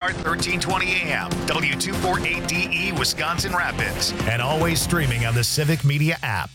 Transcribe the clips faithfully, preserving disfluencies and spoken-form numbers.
start thirteen twenty a.m. W two forty-eight D E, Wisconsin Rapids. And always streaming on the Civic Media app.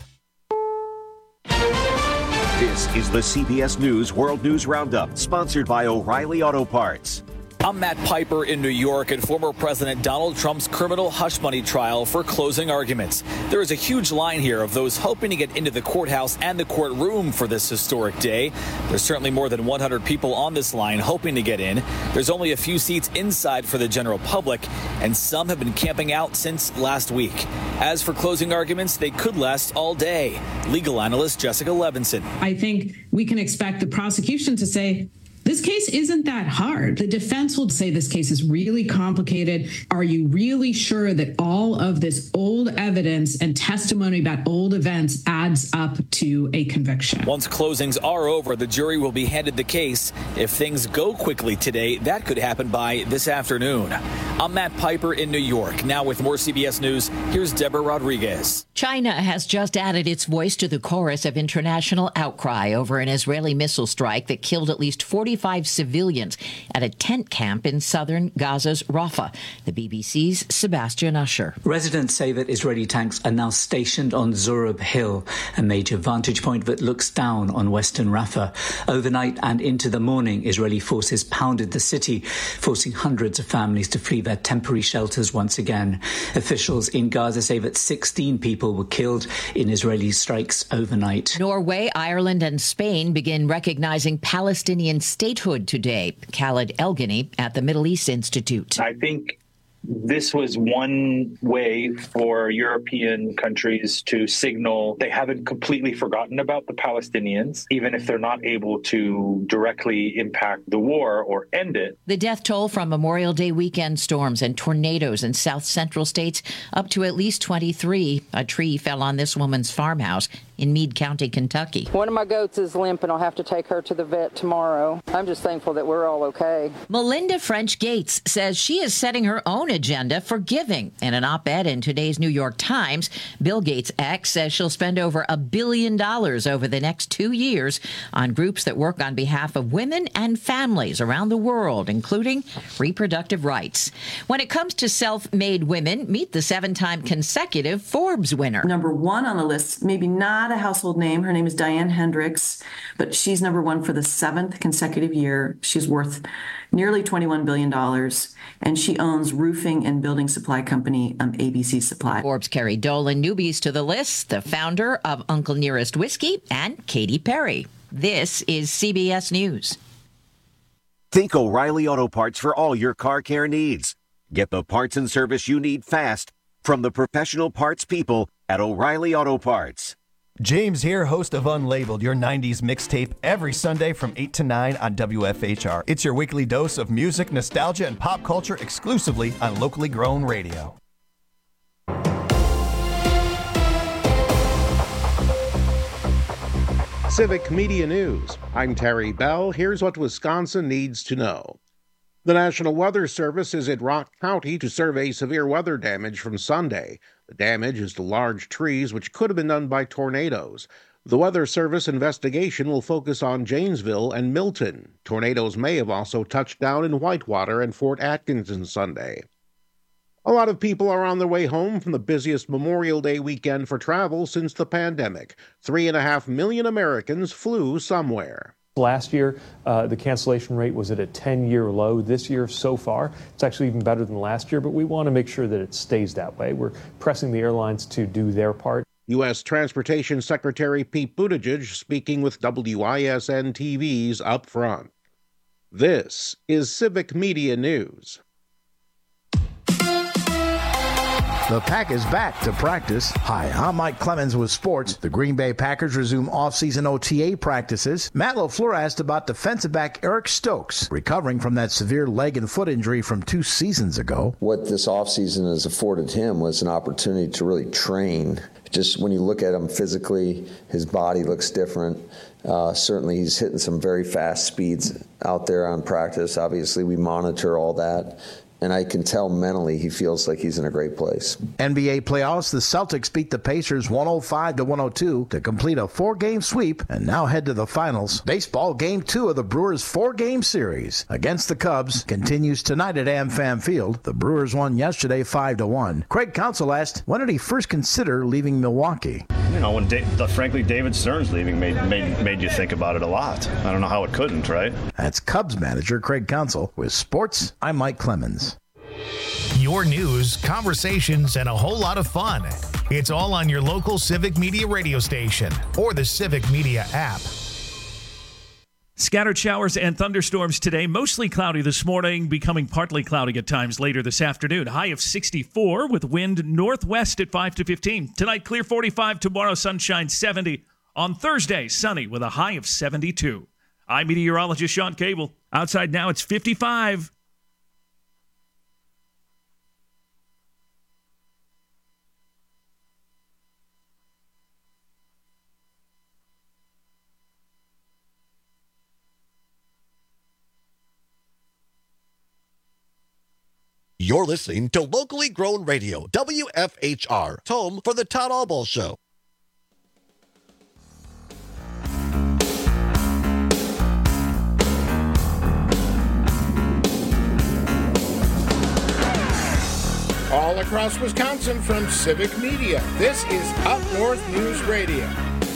This is the C B S News World News Roundup, sponsored by O'Reilly Auto Parts. I'm Matt Piper in New York at former President Donald Trump's criminal hush money trial for closing arguments. There is a huge line here of those hoping to get into the courthouse and the courtroom for this historic day. There's certainly more than one hundred people on this line hoping to get in. There's only a few seats inside for the general public, and some have been camping out since last week. As for closing arguments, they could last all day. Legal analyst Jessica Levinson. I think we can expect the prosecution to say, this case isn't that hard. The defense will say this case is really complicated. Are you really sure that all of this old evidence and testimony about old events adds up to a conviction? Once closings are over, the jury will be handed the case. If things go quickly today, that could happen by this afternoon. I'm Matt Piper in New York. Now with more C B S News, here's Deborah Rodriguez. China has just added its voice to the chorus of international outcry over an Israeli missile strike that killed at least forty-five civilians at a tent camp in southern Gaza's Rafah. The B B C's Sebastian Usher. Residents say that Israeli tanks are now stationed on Zurab Hill, a major vantage point that looks down on western Rafah. Overnight and into the morning, Israeli forces pounded the city, forcing hundreds of families to flee their temporary shelters once again. Officials in Gaza say that sixteen people were killed in Israeli strikes overnight. Norway, Ireland and Spain begin recognizing Palestinian statehood today. Khaled Elgani at the Middle East Institute. I think this was one way for European countries to signal they haven't completely forgotten about the Palestinians, even if they're not able to directly impact the war or end it. The death toll from Memorial Day weekend storms and tornadoes in south central states up to at least twenty-three. A tree fell on this woman's farmhouse in Meade County, Kentucky. One of my goats is limp and I'll have to take her to the vet tomorrow. I'm just thankful that we're all okay. Melinda French Gates says she is setting her own agenda for giving. In an op-ed in today's New York Times, Bill Gates' ex says she'll spend over a billion dollars over the next two years on groups that work on behalf of women and families around the world, including reproductive rights. When it comes to self-made women, meet the seven-time consecutive Forbes winner. Number one on the list, maybe not a household name. Her name is Diane Hendricks, but she's number one for the seventh consecutive year. She's worth nearly twenty-one billion dollars, and she owns roofing and building supply company um, A B C Supply. Forbes Carrie Dolan, newbies to the list, the founder of Uncle Nearest Whiskey, and Katy Perry. This is C B S News. Think O'Reilly Auto Parts for all your car care needs. Get the parts and service you need fast from the professional parts people at O'Reilly Auto Parts. James here, host of Unlabeled, your nineties mixtape, every Sunday from eight to nine on W F H R. It's your weekly dose of music, nostalgia, and pop culture exclusively on locally grown radio. Civic Media News. I'm Terry Bell. Here's what Wisconsin needs to know. The National Weather Service is at Rock County to survey severe weather damage from Sunday. The damage is to large trees, which could have been done by tornadoes. The Weather Service investigation will focus on Janesville and Milton. Tornadoes may have also touched down in Whitewater and Fort Atkinson Sunday. A lot of people are on their way home from the busiest Memorial Day weekend for travel since the pandemic. Three and a half million Americans flew somewhere. Last year, uh, the cancellation rate was at a ten-year low. This year, so far, it's actually even better than last year, but we want to make sure that it stays that way. We're pressing the airlines to do their part. U S Transportation Secretary Pete Buttigieg speaking with W I S N T V's Up Front. This is Civic Media News. The Pack is back to practice. Hi, I'm Mike Clemens with sports. The Green Bay Packers resume off-season O T A practices. Matt LaFleur asked about defensive back Eric Stokes, recovering from that severe leg and foot injury from two seasons ago. What this offseason has afforded him was an opportunity to really train. Just when you look at him physically, his body looks different. Uh, certainly he's hitting some very fast speeds out there on practice. Obviously, we monitor all that. and I can tell mentally he feels like he's in a great place. N B A playoffs, the Celtics beat the Pacers one oh five to one oh two to complete a four-game sweep and now head to the finals. Baseball game two of the Brewers' four-game series against the Cubs continues tonight at AmFam Field. The Brewers won yesterday five to one. Craig Counsell asked, when did he first consider leaving Milwaukee? You know, when da- frankly David Stearns leaving made, made made you think about it a lot. I don't know how it couldn't, right? That's Cubs manager Craig Counsell. With sports, I'm Mike Clemens. Your news, conversations, and a whole lot of fun. It's all on your local Civic Media radio station or the Civic Media app. Scattered showers and thunderstorms today. Mostly cloudy this morning, becoming partly cloudy at times later this afternoon. High of sixty-four with wind northwest at five to fifteen. Tonight, clear forty-five. Tomorrow, sunshine seventy. On Thursday, sunny with a high of seventy-two. I'm meteorologist Sean Cable. Outside now, it's fifty-five. You're listening to locally grown radio, W F H R, home for the Todd Albaugh Show. All across Wisconsin from Civic Media, this is Up North News Radio.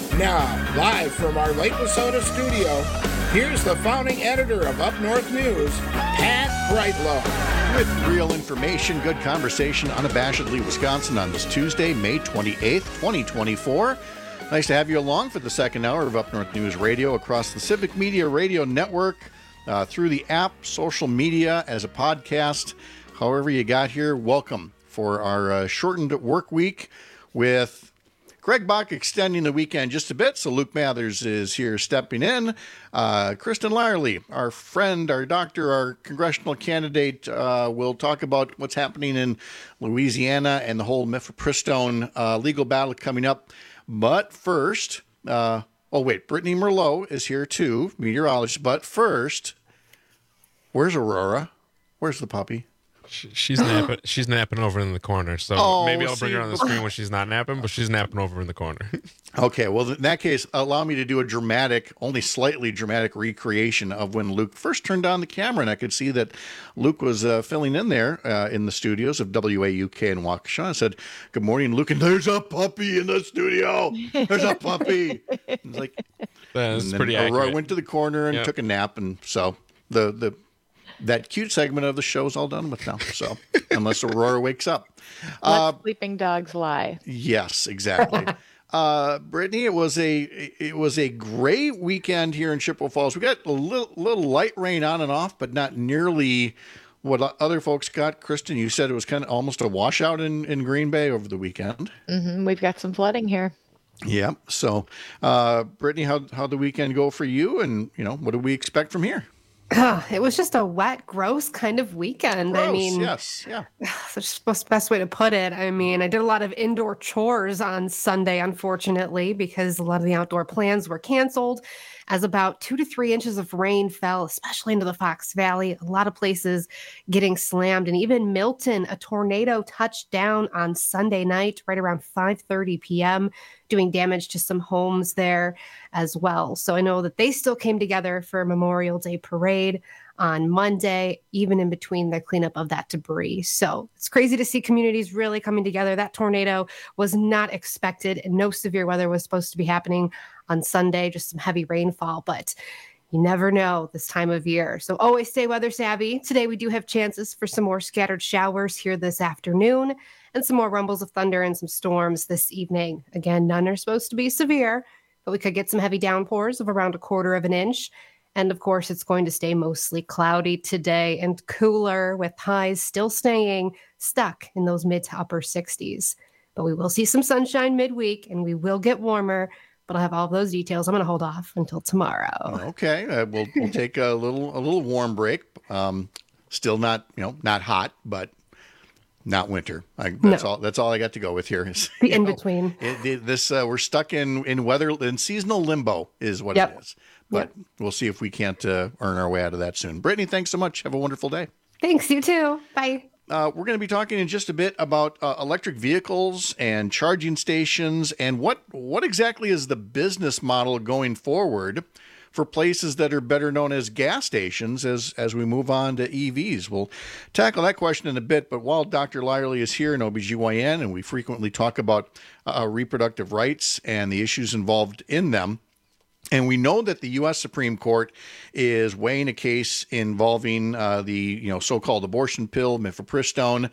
Now, live from our Lake Wissota studio, here's the founding editor of Up North News, Pat Brightlow. With real information, good conversation, unabashedly Wisconsin on this Tuesday, May twenty-eighth, twenty twenty-four. Nice to have you along for the second hour of Up North News Radio across the Civic Media Radio Network, uh, through the app, social media, as a podcast. However you got here, welcome for our uh, shortened work week with Greg Bach extending the weekend just a bit, so Luke Mathers is here stepping in. Uh, Kristen Lyerly, our friend, our doctor, our congressional candidate, uh, will talk about what's happening in Louisiana and the whole mifepristone uh, legal battle coming up. But first, uh, oh wait, Brittany Merlot is here too, meteorologist. But first, where's Aurora? Where's the puppy? She's napping. She's napping over in the corner. So oh, maybe I'll see, bring her on the screen when she's not napping, but she's napping over in the corner. Okay, well, in that case, allow me to do a dramatic, only slightly dramatic recreation of when Luke first turned on the camera, and I could see that Luke was uh, filling in there uh, in the studios of W A U K in Waukesha. I said, "Good morning, Luke," and there's a puppy in the studio. There's a puppy. It's like, that's and pretty then accurate. Aurora went to the corner and Yep. took a nap, and so the the. That cute segment of the show is all done with now. So unless Aurora wakes up. Let Uh, sleeping dogs lie. yes, exactly. uh, Brittany, it was a it was a great weekend here in Chippewa Falls. We got a little, little light rain on and off, but not nearly what other folks got. Kristen, you said it was kind of almost a washout in, in Green Bay over the weekend. hmm We've got some flooding here. Yeah. So, uh, Brittany, how how'd the weekend go for you? And, you know, what do we expect from here? It was just a wet, gross kind of weekend. Gross, I mean, yes, yeah. That's the best way to put it. I mean, I did a lot of indoor chores on Sunday, unfortunately, because a lot of the outdoor plans were canceled as about two to three inches of rain fell, especially into the Fox Valley. A lot of places getting slammed. And even Milton, a tornado touched down on Sunday night, right around five thirty p.m., doing damage to some homes there as well. So I know that they still came together for a Memorial Day parade on Monday, even in between the cleanup of that debris. So it's crazy to see communities really coming together. That tornado was not expected, and no severe weather was supposed to be happening on Sunday, just some heavy rainfall, but you never know this time of year. So always stay weather savvy. Today we do have chances for some more scattered showers here this afternoon and some more rumbles of thunder and some storms this evening. Again, none are supposed to be severe, but we could get some heavy downpours of around a quarter of an inch. And of course, it's going to stay mostly cloudy today and cooler, with highs still staying stuck in those mid to upper sixties. But we will see some sunshine midweek and we will get warmer. But I'll have all of those details. I'm going to hold off until tomorrow. Okay, uh, we'll we'll take a little a little warm break. Um, still not you know not hot, but not winter. I, that's No. all. That's all I got to go with here. Is, The you in know, between. it, it, this uh, we're stuck in in weather in seasonal limbo is what Yep. it is. But we'll see if we can't uh, earn our way out of that soon. Brittany, thanks so much. Have a wonderful day. Thanks, you too. Bye. Uh, we're going to be talking in just a bit about uh, electric vehicles and charging stations and what what exactly is the business model going forward for places that are better known as gas stations as as we move on to E Vs. We'll tackle that question in a bit, but while Doctor Lyerly is here, an O B G Y N, and we frequently talk about uh, reproductive rights and the issues involved in them, and we know that the U S Supreme Court is weighing a case involving uh, the you know so-called abortion pill, mifepristone,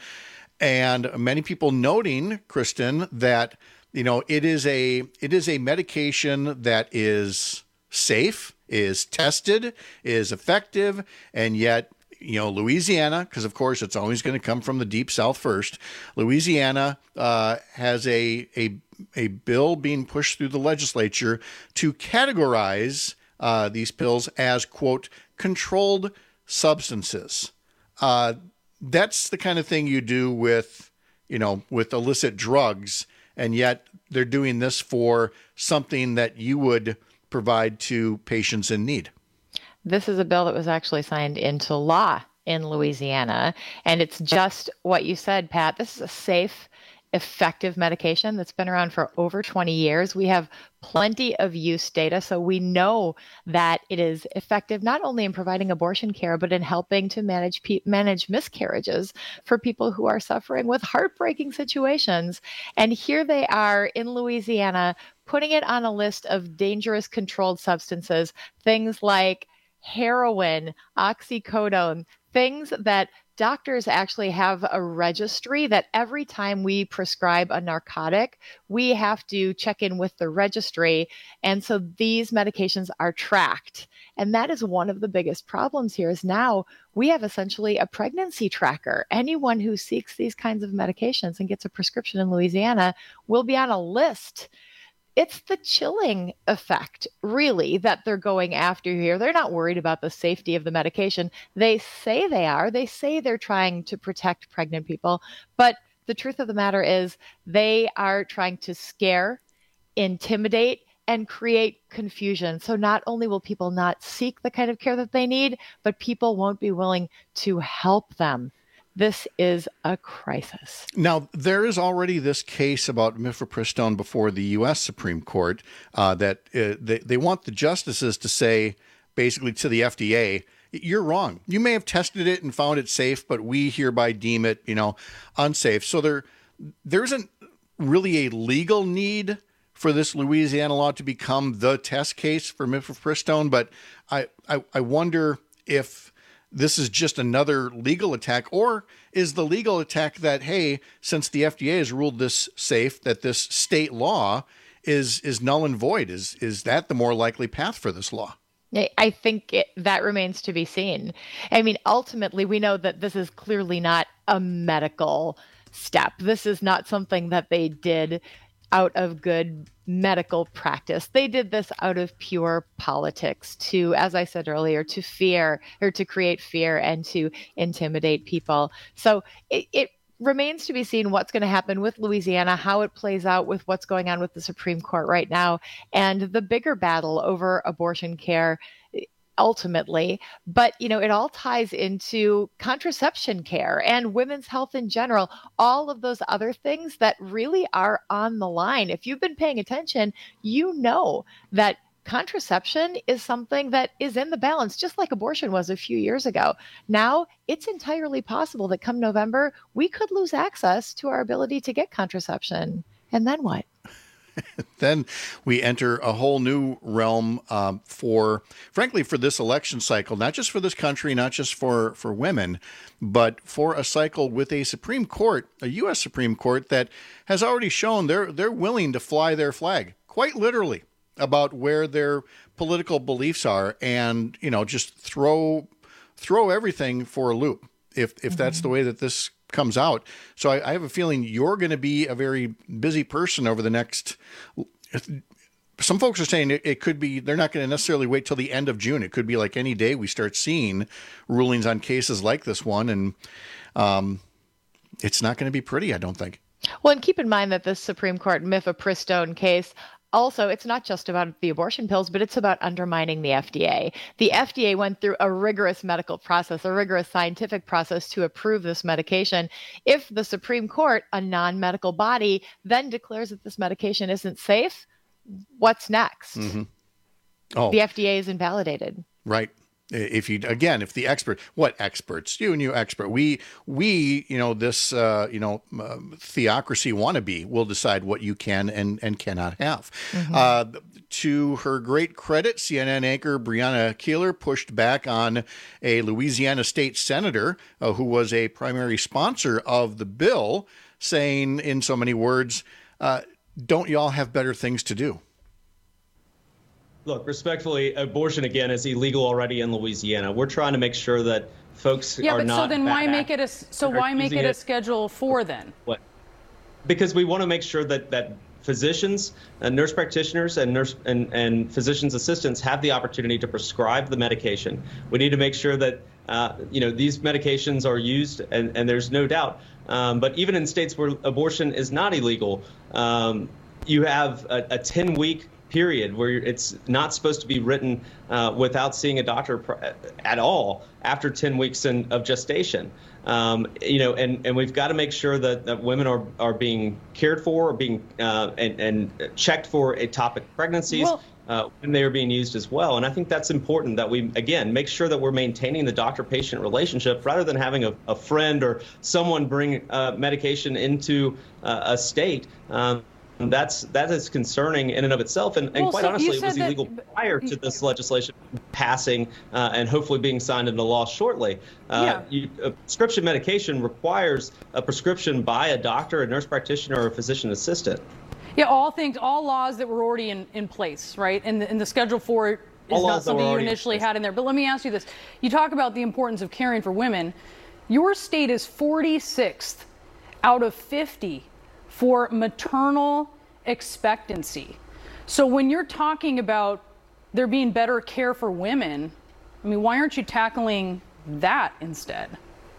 and many people noting, Kristen, that you know it is a it is a medication that is safe, is tested, is effective, and yet you know Louisiana, because of course it's always going to come from the deep South first. Louisiana uh, has a a a bill being pushed through the legislature to categorize uh, these pills as, quote, controlled substances. Uh, that's the kind of thing you do with, you know, with illicit drugs, and yet they're doing this for something that you would provide to patients in need. This is a bill that was actually signed into law in Louisiana, and it's just what you said, Pat. This is a safe, effective medication that's been around for over twenty years. We have plenty of use data, so we know that it is effective not only in providing abortion care, but in helping to manage pe- manage miscarriages for people who are suffering with heartbreaking situations. And here they are in Louisiana, putting it on a list of dangerous controlled substances, things like heroin, oxycodone, things that doctors actually have a registry that every time we prescribe a narcotic, we have to check in with the registry. And so these medications are tracked. And that is one of the biggest problems here is now we have essentially a pregnancy tracker. Anyone who seeks these kinds of medications and gets a prescription in Louisiana will be on a list. It's the chilling effect, really, that they're going after here. They're not worried about the safety of the medication. They say they are. They say they're trying to protect pregnant people. But the truth of the matter is they are trying to scare, intimidate, and create confusion. So not only will people not seek the kind of care that they need, but people won't be willing to help them. This is a crisis. Now, there is already this case about mifepristone before the U S Supreme Court uh, that uh, they, they want the justices to say, basically to the F D A, you're wrong. You may have tested it and found it safe, but we hereby deem it, you know, unsafe. So there, there isn't really a legal need for this Louisiana law to become the test case for mifepristone, but I, I, I wonder if this is just another legal attack, or is the legal attack that, hey, since the F D A has ruled this safe, that this state law is is null and void? Is is that the more likely path for this law? I think it, that remains to be seen. I mean, ultimately, we know that this is clearly not a medical step. This is not something that they did out of good medical practice. They did this out of pure politics to, as I said earlier, to fear or to create fear and to intimidate people. So it, it remains to be seen what's going to happen with Louisiana, how it plays out with what's going on with the Supreme Court right now, and the bigger battle over abortion care ultimately. But, you know, it all ties into contraception care and women's health in general, all of those other things that really are on the line. If you've been paying attention, you know that contraception is something that is in the balance, just like abortion was a few years ago. Now, it's entirely possible that come November, we could lose access to our ability to get contraception. And then what? Then we enter a whole new realm um, for, frankly, for this election cycle, not just for this country, not just for, for women, but for a cycle with a Supreme Court, a U S Supreme Court that has already shown they're they're willing to fly their flag, quite literally, about where their political beliefs are, and you know just throw throw everything for a loop if if mm-hmm. that's the way that this comes out. So I, I have a feeling you're going to be a very busy person over the next. Some folks are saying it, it could be, they're not going to necessarily wait till the end of June. It could be like any day we start seeing rulings on cases like this one. And um, it's not going to be pretty, I don't think. Well, and keep in mind that this Supreme Court mifepristone case Also, it's not just about the abortion pills, but it's about undermining the F D A. The F D A went through a rigorous medical process, a rigorous scientific process to approve this medication. If the Supreme Court, a non-medical body, then declares that this medication isn't safe, what's next? Mm-hmm. Oh, the F D A is invalidated. Right. If you, again, if the expert, what experts, you and you expert, we, we, you know, this, uh, you know, uh, theocracy wannabe will decide what you can and, and cannot have. Mm-hmm. Uh, to her great credit, C N N anchor Brianna Keeler pushed back on a Louisiana state senator uh, who was a primary sponsor of the bill, saying in so many words, uh, don't y'all have better things to do? Look, respectfully, abortion, again, is illegal already in Louisiana. We're trying to make sure that folks yeah, are but not. So then why make it a so why make it a Schedule four then? What? Because we want to make sure that that physicians and nurse practitioners and nurse and, and physicians assistants have the opportunity to prescribe the medication. We need to make sure that uh, you know these medications are used, and, and there's no doubt. Um, but even in states where abortion is not illegal, um, you have a ten-week period where it's not supposed to be written uh, without seeing a doctor pr- at all after ten weeks in, of gestation. Um, you know, and, and we've got to make sure that, that women are, are being cared for, or being uh, and, and checked for ectopic pregnancies well, uh, when they are being used as well. And I think that's important that we, again, make sure that we're maintaining the doctor-patient relationship rather than having a, a friend or someone bring uh, medication into uh, a state. Um, That's that is concerning in and of itself, and, and well, quite so honestly, it was that, illegal prior to this legislation passing uh, and hopefully being signed into law shortly. Uh, yeah. you, a prescription medication requires a prescription by a doctor, a nurse practitioner, or a physician assistant. Yeah, all things, all laws that were already in, in place, right? And the, and the Schedule four is all not something you initially in had in there. But let me ask you this: you talk about the importance of caring for women. Your state is forty-sixth out of fifty. For maternal expectancy. So when you're talking about there being better care for women, I mean, why aren't you tackling that instead?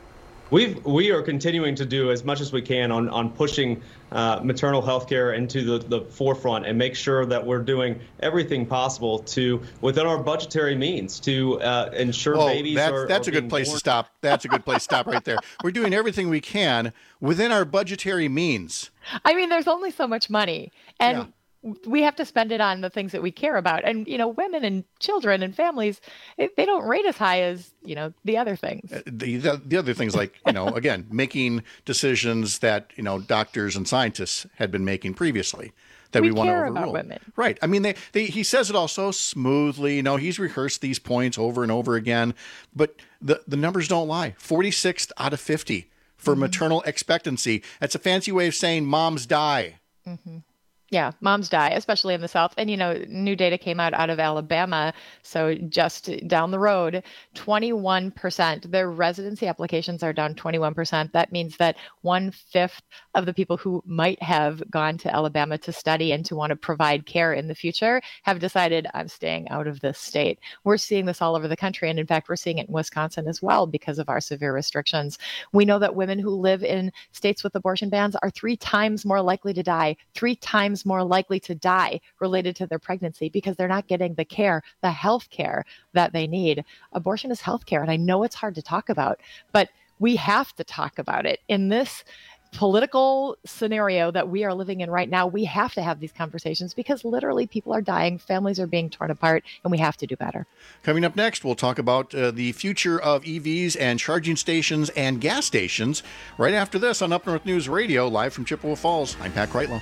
We've, we are continuing to do as much as we can on, on pushing uh, maternal health care into the, the forefront and make sure that we're doing everything possible to, within our budgetary means, to uh, ensure Whoa, babies that's, are That's are a good being place born. to stop. That's a good place to stop right there. We're doing everything we can within our budgetary means. I mean, there's only so much money. And yeah. we have to spend it on the things that we care about. And, you know, women and children and families, they don't rate as high as, you know, the other things. The, the, the other things like, you know, again, making decisions that, you know, doctors and scientists had been making previously that we, we want to overrule. About women. Right. I mean, they, they, he says it all so smoothly. You know, he's rehearsed these points over and over again. But the, the numbers don't lie. forty-sixth out of fifty for mm-hmm. maternal expectancy. That's a fancy way of saying moms die. Mm-hmm. Yeah, moms die, especially in the South. And, you know, new data came out out of Alabama. So just down the road, twenty-one percent, their residency applications are down twenty-one percent. That means that one fifth of the people who might have gone to Alabama to study and to want to provide care in the future have decided, I'm staying out of this state. We're seeing this all over the country. And in fact, we're seeing it in Wisconsin as well because of our severe restrictions. We know that women who live in states with abortion bans are three times more likely to die, three times more likely to die related to their pregnancy because they're not getting the care, the health care that they need. Abortion is health care, and I know it's hard to talk about, but we have to talk about it. In this political scenario that we are living in right now, we have to have these conversations because literally people are dying, families are being torn apart, and we have to do better. Coming up next, we'll talk about uh, the future of E Vs and charging stations and gas stations right after this on Up North News Radio, live from Chippewa Falls. I'm Pat Kreitlow.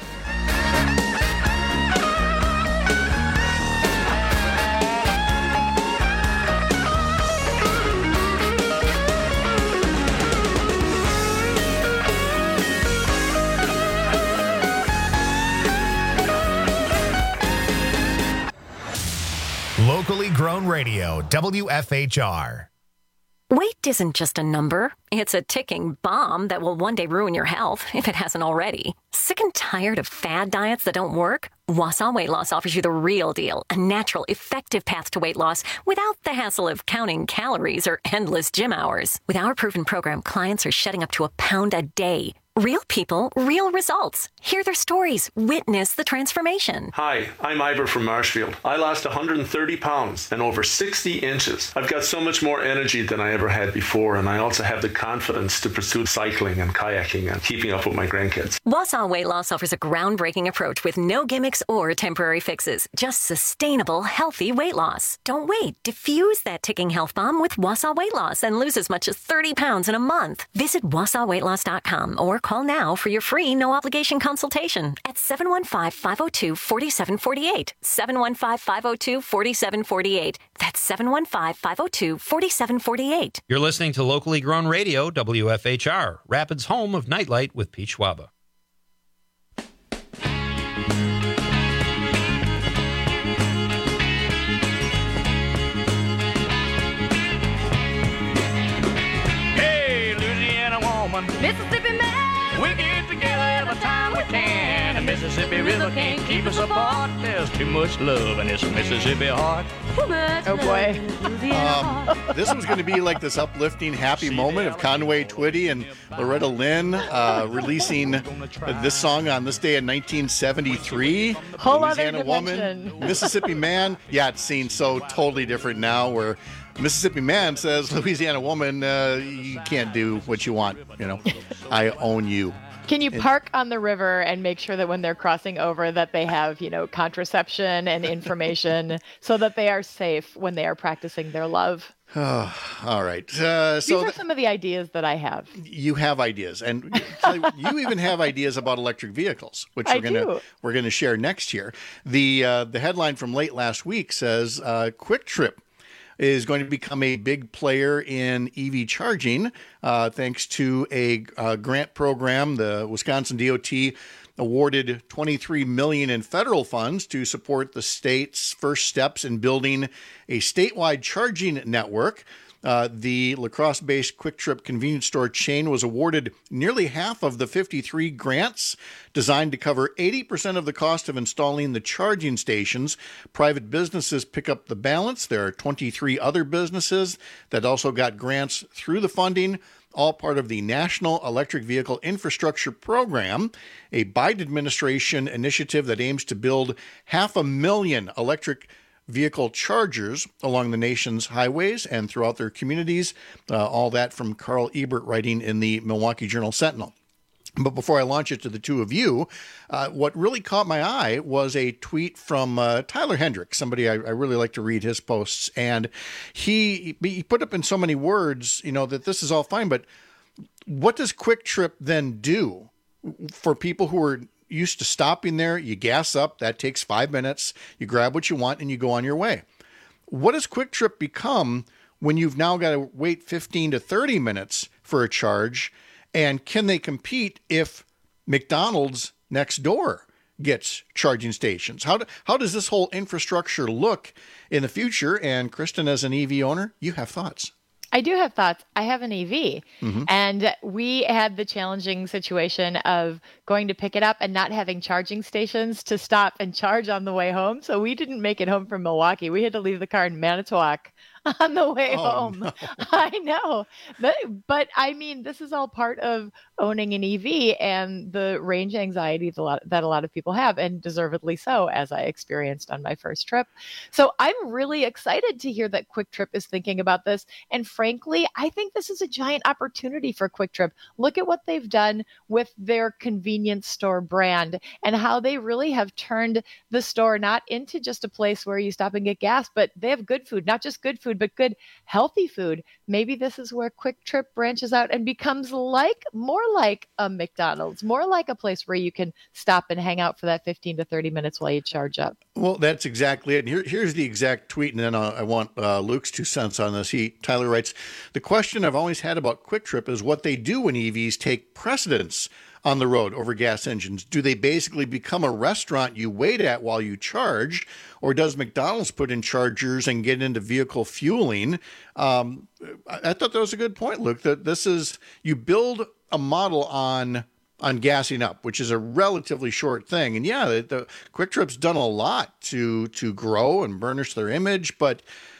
Locally grown radio, W F H R. Weight isn't just a number. It's a ticking bomb that will one day ruin your health, if it hasn't already. Sick and tired of fad diets that don't work? Wausau Weight Loss offers you the real deal, a natural, effective path to weight loss without the hassle of counting calories or endless gym hours. With our proven program, clients are shedding up to a pound a day. Real people, real results. Hear their stories. Witness the transformation. Hi, I'm Ivor from Marshfield. I lost one hundred thirty pounds and over sixty inches. I've got so much more energy than I ever had before, and I also have the confidence to pursue cycling and kayaking and keeping up with my grandkids. Wausau Weight Loss offers a groundbreaking approach with no gimmicks or temporary fixes. Just sustainable, healthy weight loss. Don't wait. Diffuse that ticking health bomb with Wausau Weight Loss and lose as much as thirty pounds in a month. Visit wausau weight loss dot com or call now for your free no-obligation consultation at seven one five, five oh two, four seven four eight. seven one five, five oh two, four seven four eight. That's seven one five, five oh two, four seven four eight. You're listening to Locally Grown Radio, W F H R, Rapids' home of Nightlight with Pete Schwaba. Mississippi man, we get together every time we can. The Mississippi River can't keep us apart. There's too much love in this Mississippi heart. Too much oh boy. Um, this was going to be like this uplifting, happy moment of Conway Twitty and Loretta Lynn uh, releasing this song on this day in nineteen seventy-three. Whole Louisiana other Woman, Mississippi Man. Yeah, it seems so totally different now where Mississippi Man says, Louisiana Woman, uh, you can't do what you want. You know, I own you. Can you park on the river and make sure that when they're crossing over that they have, you know, contraception and information so that they are safe when they are practicing their love? Oh, all right. Uh, so These are some of the ideas that I have. You have ideas, and you even have ideas about electric vehicles, which I we're gonna do. we're gonna share next year. The uh, the headline from late last week says uh, Quick Trip is going to become a big player in E V charging, uh, thanks to a uh, grant program. The Wisconsin D O T awarded twenty-three million dollars in federal funds to support the state's first steps in building a statewide charging network. Uh, the La Crosse-based Quick Trip convenience store chain was awarded nearly half of the fifty-three grants designed to cover eighty percent of the cost of installing the charging stations. Private businesses pick up the balance. There are twenty-three other businesses that also got grants through the funding, all part of the National Electric Vehicle Infrastructure Program, a Biden administration initiative that aims to build half a million electric vehicle chargers along the nation's highways and throughout their communities. Uh, all that from Carl Ebert writing in the Milwaukee Journal-Sentinel. But before I launch it to the two of you, uh, what really caught my eye was a tweet from uh, Tyler Hendricks, somebody I, I really like to read his posts. And he, he put up in so many words, you know, that this is all fine, but what does Quick Trip then do for people who are used to stopping there? You gas up, that takes five minutes, you grab what you want and you go on your way. What does Quick Trip become when you've now got to wait fifteen to thirty minutes for a charge? And can they compete if McDonald's next door gets charging stations? How, do, how does this whole infrastructure look in the future? And Kristen, as an E V owner, you have thoughts. I do have thoughts. I have an E V, mm-hmm. and we had the challenging situation of going to pick it up and not having charging stations to stop and charge on the way home. So we didn't make it home from Milwaukee. We had to leave the car in Manitowoc on the way oh, home. No. I know. But, but I mean, this is all part of owning an E V and the range anxiety that a lot, that a lot of people have, and deservedly so, as I experienced on my first trip. So I'm really excited to hear that Quick Trip is thinking about this. And frankly, I think this is a giant opportunity for Quick Trip. Look at what they've done with their convenience store brand and how they really have turned the store not into just a place where you stop and get gas, but they have good food, not just good food, but good healthy food. Maybe this is where Quick Trip branches out and becomes like more like a McDonald's, more like a place where you can stop and hang out for that fifteen to thirty minutes while you charge up. Well, that's exactly it. And here, here's the exact tweet, and then I, I want uh, Luke's two cents on this. He Tyler writes, "The question I've always had about Quick Trip is what they do when E Vs take precedence on the road over gas engines. Do they basically become a restaurant you wait at while you charge, or does McDonald's put in chargers and get into vehicle fueling?" Um, I, I thought that was a good point, Luke, that this is, you build a model on on gassing up, which is a relatively short thing. And yeah, the, the Quick Trip's done a lot to to grow and burnish their image, but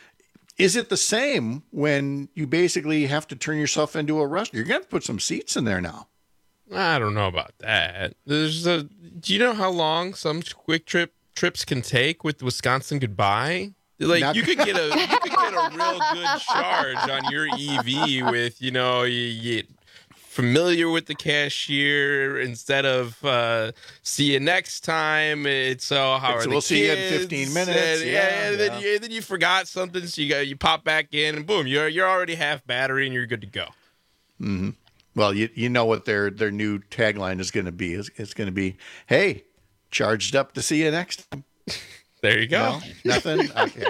is it the same when you basically have to turn yourself into a restaurant? You're going to have to put some seats in there now. I don't know about that. There's a. Do you know how long some quick trip trips can take with Wisconsin Goodbye? Like Not- you could get a you could get a real good charge on your E V with, you know, you get familiar with the cashier instead of uh, see you next time. It's oh how are so the we'll kids? see you in fifteen minutes. And, yeah, yeah, and yeah. then you, and then you forgot something, so you go you pop back in and boom, you're you're already half battery and you're good to go. Mm-hmm. Well, you you know what their their new tagline is going to be? It's, it's going to be, "Hey, charged up to see you next time." There you go. No, nothing. Okay.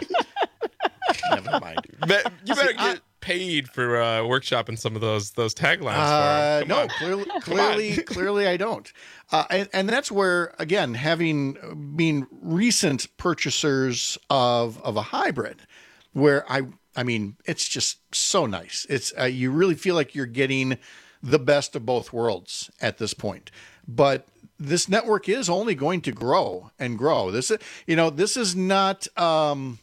Never mind. But you better See, get I, paid for uh, workshopping some of those those taglines. Uh, for no, on. clearly, clearly, clearly, I don't. Uh, and, and that's where, again, having been recent purchasers of of a hybrid, where I, I mean, it's just so nice. It's uh, you really feel like you're getting the best of both worlds at this point. But this network is only going to grow and grow. This is, you know, this is not. Um,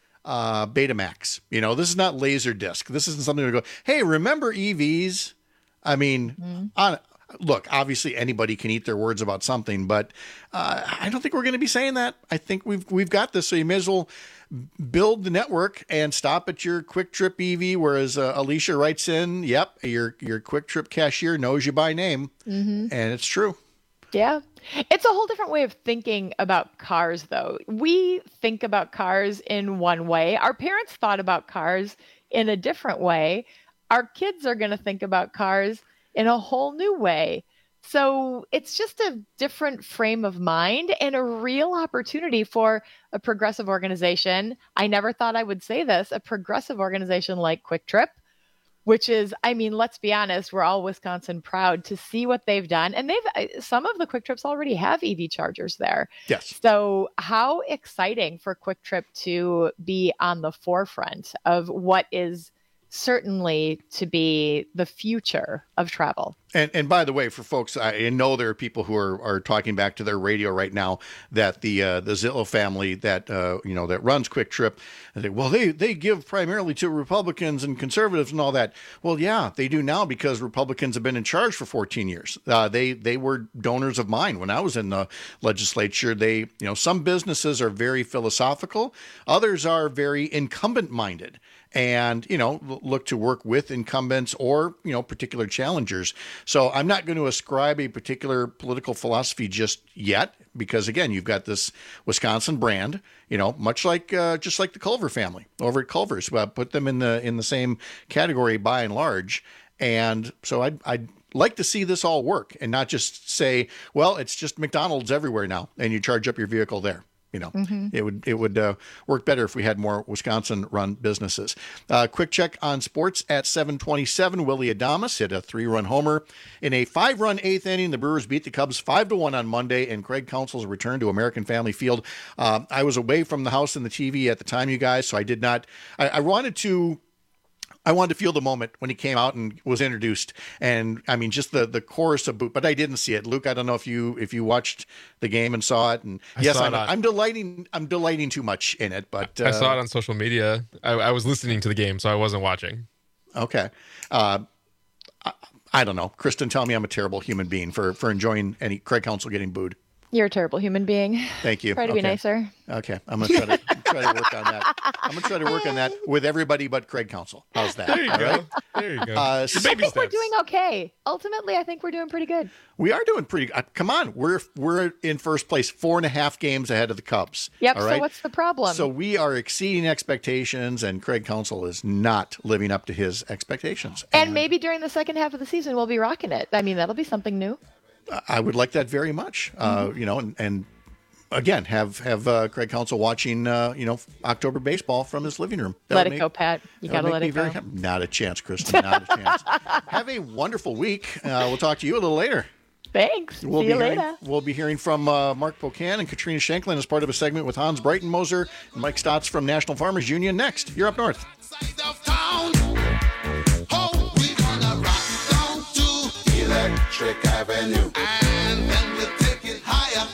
Uh, Betamax, you know, this is not Laserdisc. This isn't something to go, hey, remember E Vs? I mean, mm-hmm. on look, obviously anybody can eat their words about something, but uh, I don't think we're going to be saying that. I think we've we've got this, so you may as well build the network and stop at your Quick Trip E V. Whereas uh, Alicia writes in, "Yep, your your Quick Trip cashier knows you by name," mm-hmm. and it's true. Yeah. It's a whole different way of thinking about cars, though. We think about cars in one way. Our parents thought about cars in a different way. Our kids are going to think about cars in a whole new way. So it's just a different frame of mind and a real opportunity for a progressive organization. I never thought I would say this, a progressive organization like Quick Trip, which is, I mean, let's be honest, we're all Wisconsin proud to see what they've done. And they've, some of the Quick Trips already have E V chargers there. Yes. So how exciting for Quick Trip to be on the forefront of what is certainly to be the future of travel. And and by the way, for folks, I know there are people who are, are talking back to their radio right now that the uh, the Zillow family that uh, you know that runs Quick Trip, they, well they they give primarily to Republicans and conservatives and all that. Well, yeah, they do now because Republicans have been in charge for fourteen years. Uh, they they were donors of mine when I was in the legislature. They you know some businesses are very philosophical, others are very incumbent minded. And, you know, look to work with incumbents or, you know, particular challengers. So I'm not going to ascribe a particular political philosophy just yet, because, again, you've got this Wisconsin brand, you know, much like uh, just like the Culver family over at Culver's. Uh, put them in the in the same category by and large. And so I'd, I'd like to see this all work and not just say, well, it's just McDonald's everywhere now and you charge up your vehicle there. You know, mm-hmm. it would it would uh, work better if we had more Wisconsin-run businesses. Uh, quick check on sports at seven twenty-seven. Willy Adames hit a three-run homer in a five-run eighth inning. The Brewers beat the Cubs five to one on Monday, and Craig Counsell's return to American Family Field. Uh, I was away from the house and the T V at the time, you guys, so I did not. I, I wanted to. I wanted to feel the moment when he came out and was introduced, and I mean, just the, the chorus of boot. But I didn't see it, Luke. I don't know if you if you watched the game and saw it. And I yes, saw I'm, it on, I'm delighting. I'm delighting too much in it. But uh, I saw it on social media. I, I was listening to the game, so I wasn't watching. Okay, uh, I, I don't know. Kristen, tell me I'm a terrible human being for for enjoying any Craig Counsell getting booed. You're a terrible human being. Thank you. Try to okay. be nicer. Okay, I'm gonna try to try to work on that. I'm gonna try to work on that with everybody but Craig Counsell. How's that? There you All go. Right? There you go. Uh, I think steps. We're doing okay. Ultimately, I think we're doing pretty good. We are doing pretty. Uh, come on, we're we're in first place, four and a half games ahead of the Cubs. Yep. All right? So what's the problem? So we are exceeding expectations, and Craig Counsell is not living up to his expectations. And, and maybe during the second half of the season, we'll be rocking it. I mean, that'll be something new. I would like that very much. Mm-hmm. Uh, you know, and. and Again, have have uh, Craig Counsell watching, uh, you know, October baseball from his living room. That let it make, go, Pat. You got to let it go. Very, not a chance, Kristen. Not a chance. Have a wonderful week. Uh, we'll talk to you a little later. Thanks. We'll See be you hearing, later. We'll be hearing from uh, Mark Pocan and Katrina Shanklin as part of a segment with Hans Breitenmoser and Mike Stotts from National Farmers Union next. You're up north. Electric Avenue. And then we'll take it higher.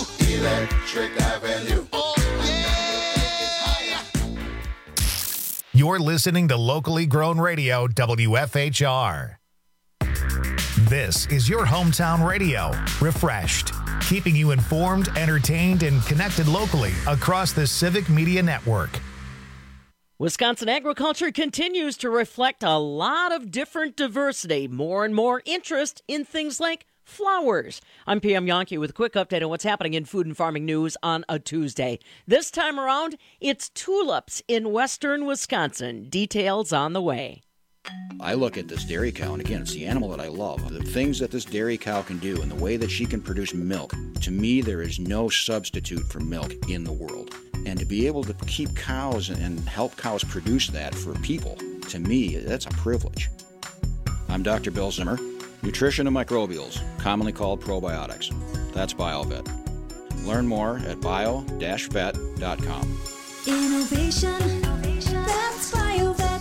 Electric Avenue. Oh, yeah. You're listening to Locally Grown Radio, W F H R. This is your hometown radio, refreshed, keeping you informed, entertained, and connected locally across the Civic Media Network. Wisconsin agriculture continues to reflect a lot of different diversity, more and more interest in things like flowers. I'm P M Yankee with a quick update on what's happening in food and farming news on a Tuesday. This time around, it's tulips in western Wisconsin. Details on the way. I look at this dairy cow, and again, it's the animal that I love. The things that this dairy cow can do and the way that she can produce milk, to me, there is no substitute for milk in the world. And to be able to keep cows and help cows produce that for people, to me, that's a privilege. I'm Doctor Bill Zimmer, nutrition and microbials, commonly called probiotics. That's BioVet. Learn more at bio dash vet dot com. Innovation, that's BioVet.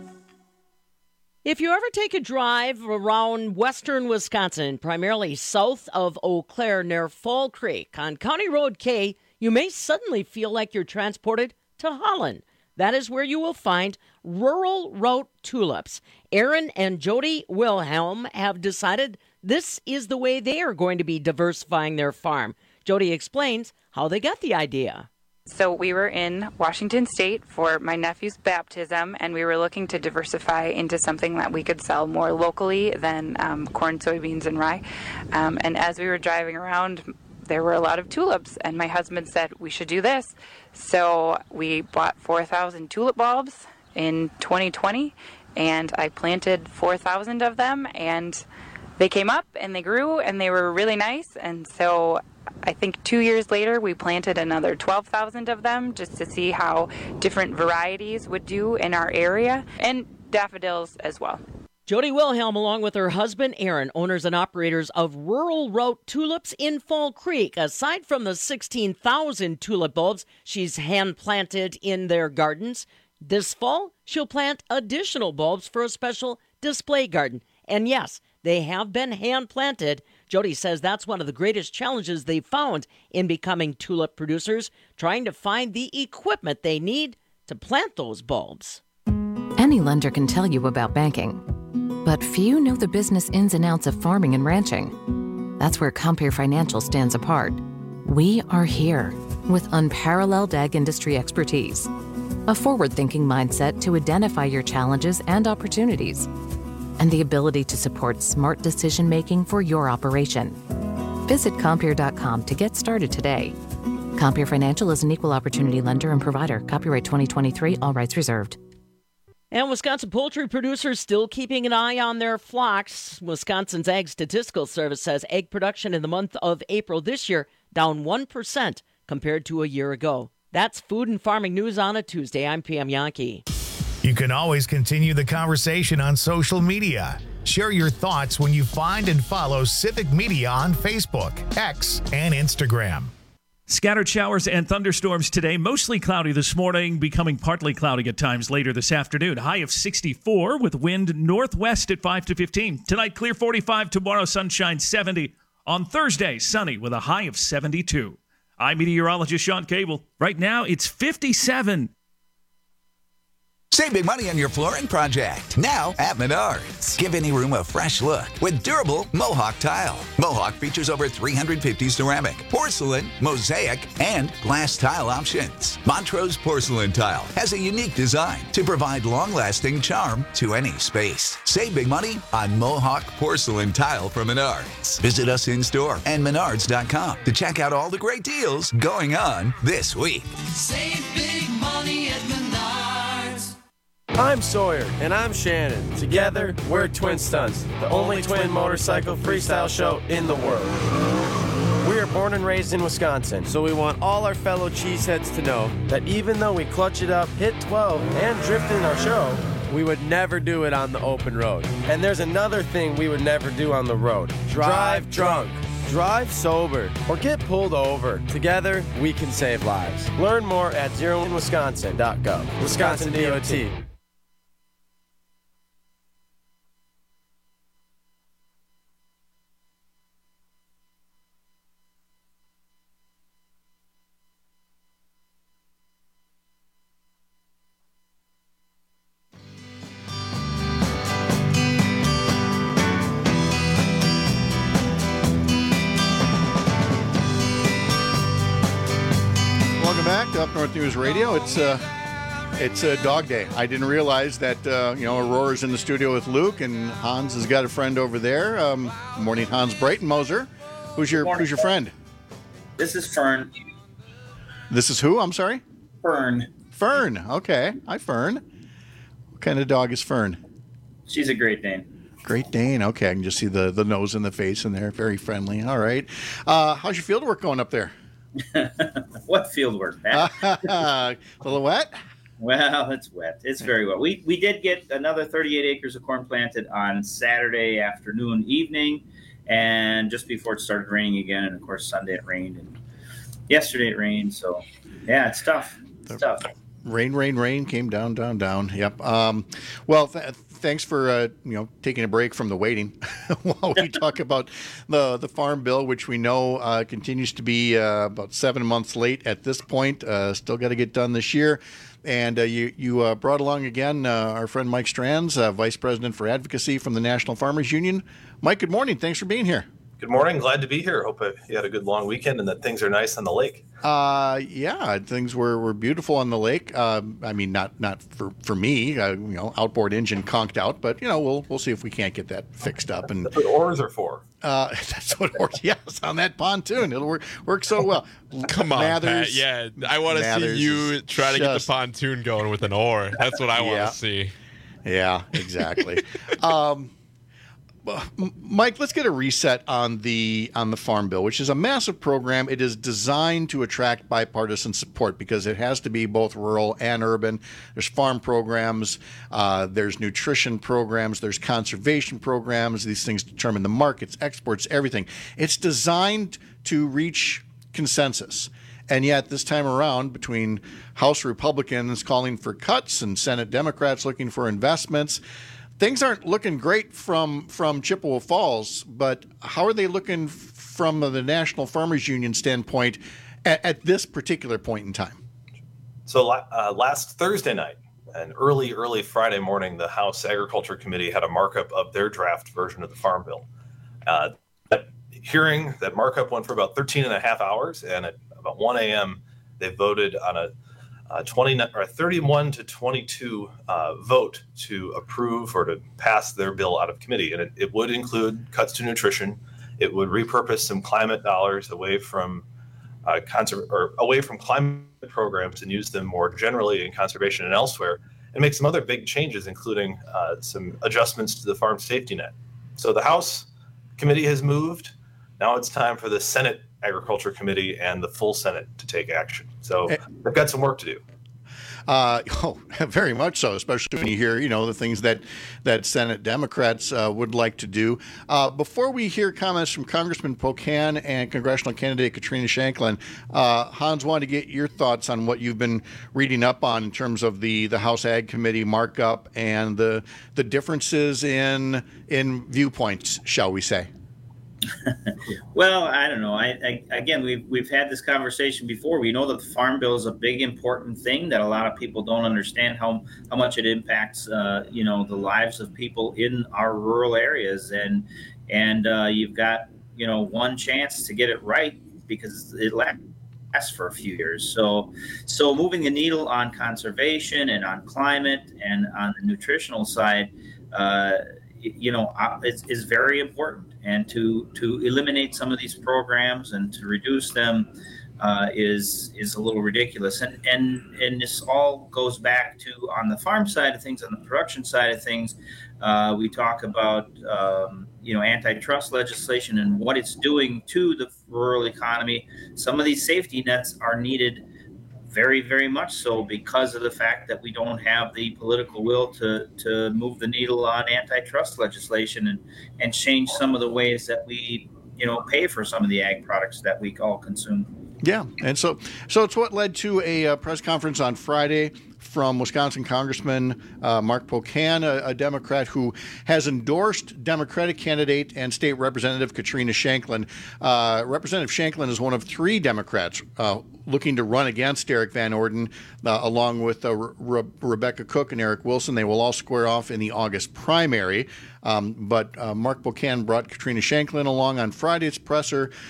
If you ever take a drive around western Wisconsin, primarily south of Eau Claire near Fall Creek on County Road K, you may suddenly feel like you're transported to Holland. That is where you will find Rural Route tulips. Aaron and Jody Wilhelm have decided this is the way they are going to be diversifying their farm. Jody explains how they got the idea. So we were in Washington State for my nephew's baptism, and we were looking to diversify into something that we could sell more locally than um, corn, soybeans, and rye. Um, and as we were driving around, there were a lot of tulips, and my husband said we should do this. So we bought four thousand tulip bulbs in twenty twenty, and I planted four thousand of them, and they came up and they grew and they were really nice. And so I think two years later we planted another twelve thousand of them just to see how different varieties would do in our area, and daffodils as well. Jody Wilhelm, along with her husband Aaron, owners and operators of Rural Route Tulips in Fall Creek. Aside from the sixteen thousand tulip bulbs she's hand-planted in their gardens, this fall she'll plant additional bulbs for a special display garden. And yes, they have been hand-planted. Jody says that's one of the greatest challenges they've found in becoming tulip producers, trying to find the equipment they need to plant those bulbs. Any lender can tell you about banking, but few know the business ins and outs of farming and ranching. That's where Compeer Financial stands apart. We are here with unparalleled ag industry expertise, a forward-thinking mindset to identify your challenges and opportunities, and the ability to support smart decision-making for your operation. Visit Compeer dot com to get started today. Compeer Financial is an equal opportunity lender and provider. Copyright twenty twenty-three, all rights reserved. And Wisconsin poultry producers still keeping an eye on their flocks. Wisconsin's Ag Statistical Service says egg production in the month of April this year down one percent compared to a year ago. That's Food and Farming News on a Tuesday. I'm P M Yankee. You can always continue the conversation on social media. Share your thoughts when you find and follow Civic Media on Facebook, X, and Instagram. Scattered showers and thunderstorms today. Mostly cloudy this morning, becoming partly cloudy at times later this afternoon. High of sixty-four with wind northwest at five to fifteen. Tonight, clear forty-five. Tomorrow, sunshine seventy. On Thursday, sunny with a high of seventy-two. I'm meteorologist Sean Cable. Right now, it's fifty-seven. Save big money on your flooring project now at Menards. Give any room a fresh look with durable Mohawk tile. Mohawk features over three hundred fifty ceramic, porcelain, mosaic, and glass tile options. Montrose Porcelain Tile has a unique design to provide long-lasting charm to any space. Save big money on Mohawk Porcelain Tile from Menards. Visit us in-store and menards dot com to check out all the great deals going on this week. Save big money at Menards. I'm Sawyer, and I'm Shannon. Together, we're Twin Stunts, the only twin motorcycle freestyle show in the world. We are born and raised in Wisconsin, so we want all our fellow cheeseheads to know that even though we clutch it up, hit twelve, and drift in our show, we would never do it on the open road. And there's another thing we would never do on the road. Drive drunk. Drive sober or get pulled over. Together, we can save lives. Learn more at zero in wisconsin dot gov. Wisconsin D O T. to Up North News Radio. It's uh, it's a uh, dog day. I didn't realize that uh, you know Aurora's in the studio with Luke, and Hans has got a friend over there. Um, morning, Hans Breitenmoser. Who's your Who's your friend? This is Fern. This is who? I'm sorry. Fern. Fern. Okay. Hi, Fern. What kind of dog is Fern? She's a Great Dane. Great Dane. Okay, I can just see the, the nose and the face in there. Very friendly. All right. Uh, how's your field work going up there? What field work, Pat? A little wet? Well, it's wet. It's very wet. We we did get another thirty-eight acres of corn planted on Saturday afternoon, evening, and just before it started raining again. And, of course, Sunday it rained, and yesterday it rained. So, yeah, it's tough. It's tough. Rain, rain, rain came down, down, down. Yep. Um, well, th- thanks for uh, you know taking a break from the waiting while we talk about the the farm bill, which we know uh, continues to be uh, about seven months late at this point. Uh, still got to get done this year. And uh, you you uh, brought along again uh, our friend Mike Strands, uh, Vice President for Advocacy from the National Farmers Union. Mike, good morning. Thanks for being here. Good morning. Glad to be here. Hope you had a good long weekend and that things are nice on the lake. Uh, yeah, things were, were beautiful on the lake. Uh, I mean, not not for, for me. Uh, you know, outboard engine conked out, but you know, we'll we'll see if we can't get that fixed up. And that's what oars are for. Uh, that's what oars. Yes, on that pontoon, it'll work work so well. Come on, Mathers, Pat. Yeah, I want to see you try to just, get the pontoon going with an oar. That's what I want to yeah. see. Yeah, exactly. um. Mike, let's get a reset on the on the Farm Bill, which is a massive program. It is designed to attract bipartisan support because it has to be both rural and urban. There's farm programs, uh, there's nutrition programs, there's conservation programs. These things determine the markets, exports, everything. It's designed to reach consensus. And yet this time around, between House Republicans calling for cuts and Senate Democrats looking for investments, things aren't looking great from from Chippewa Falls, but how are they looking from the National Farmers Union standpoint at, at this particular point in time? So uh, last Thursday night and early, early Friday morning, the House Agriculture Committee had a markup of their draft version of the Farm Bill. Uh, that hearing, that markup went for about thirteen and a half hours, and at about one a.m. they voted on a Uh, twenty or thirty-one to twenty-two uh, vote to approve or to pass their bill out of committee, and it, it would include cuts to nutrition. It would repurpose some climate dollars away from uh, conser- or away from climate programs and use them more generally in conservation and elsewhere, and make some other big changes, including uh, some adjustments to the farm safety net. So the House committee has moved. Now it's time for the Senate Agriculture Committee and the full Senate to take action. So they've got some work to do. Uh, oh, very much so, especially when you hear, you know, the things that, that Senate Democrats uh, would like to do. Uh, before we hear comments from Congressman Pocan and congressional candidate Katrina Shanklin, uh, Hans, wanted to get your thoughts on what you've been reading up on in terms of the, the House Ag Committee markup and the the differences in in viewpoints, shall we say. Well, I don't know. I, I again, we've we've had this conversation before. We know that the Farm Bill is a big, important thing that a lot of people don't understand how how much it impacts, uh, you know, the lives of people in our rural areas. And and uh, you've got, you know, one chance to get it right because it lasts for a few years. So so moving the needle on conservation and on climate and on the nutritional side, uh, you know, is, is very important. And to to eliminate some of these programs and to reduce them uh, is is a little ridiculous. And and and this all goes back to, on the farm side of things, on the production side of things, uh, we talk about um, you know antitrust legislation and what it's doing to the rural economy. Some of these safety nets are needed very, very much so because of the fact that we don't have the political will to to move the needle on antitrust legislation and, and change some of the ways that we, you know, pay for some of the ag products that we all consume. Yeah, and so so it's what led to a uh, press conference on Friday from Wisconsin Congressman uh, Mark Pocan, a, a Democrat who has endorsed Democratic candidate and state representative Katrina Shanklin. Uh, Representative Shanklin is one of three Democrats uh, looking to run against Eric Van Orden, uh, along with uh, Re- Rebecca Cook and Eric Wilson. They will all square off in the August primary. Um, but uh, Mark Pocan brought Katrina Shanklin along on Friday's presser.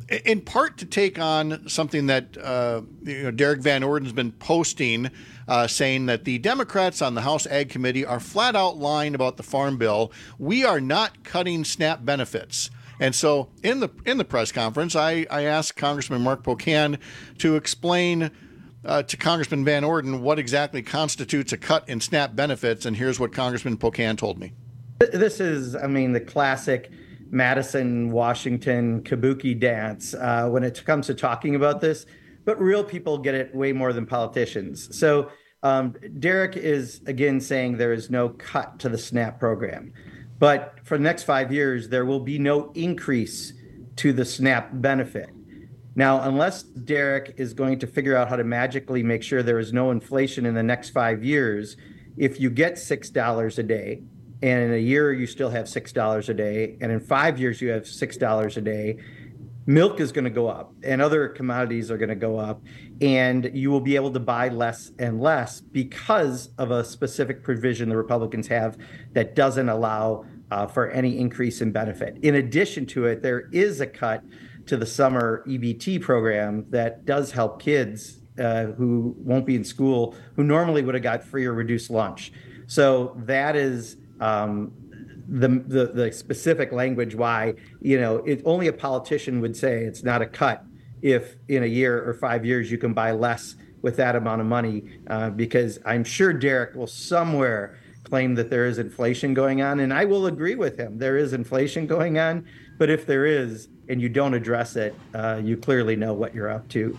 in part to take on something that uh, you know, Derek Van Orden's been posting, uh, saying that the Democrats on the House Ag Committee are flat out lying about the Farm Bill. We are not cutting SNAP benefits. And so in the in the press conference, I, I asked Congressman Mark Pocan to explain uh, to Congressman Van Orden what exactly constitutes a cut in SNAP benefits. And here's what Congressman Pocan told me. This is, I mean, the classic Madison, Washington kabuki dance uh, when it comes to talking about this. But real people get it way more than politicians. So um, Derek is, again, saying there is no cut to the SNAP program. But for the next five years, there will be no increase to the SNAP benefit. Now, unless Derek is going to figure out how to magically make sure there is no inflation in the next five years, if you get six dollars a day, and in a year you still have six dollars a day, and in five years you have six dollars a day, milk is going to go up and other commodities are going to go up, and you will be able to buy less and less because of a specific provision the Republicans have that doesn't allow uh, for any increase in benefit. In addition to it, there is a cut to the summer E B T program that does help kids uh, who won't be in school, who normally would have got free or reduced lunch. So that is um, The, the the specific language why, you know, it, only a politician would say it's not a cut if in a year or five years you can buy less with that amount of money, uh, because I'm sure Derek will somewhere claim that there is inflation going on, and I will agree with him. There is inflation going on, but if there is and you don't address it, uh, you clearly know what you're up to.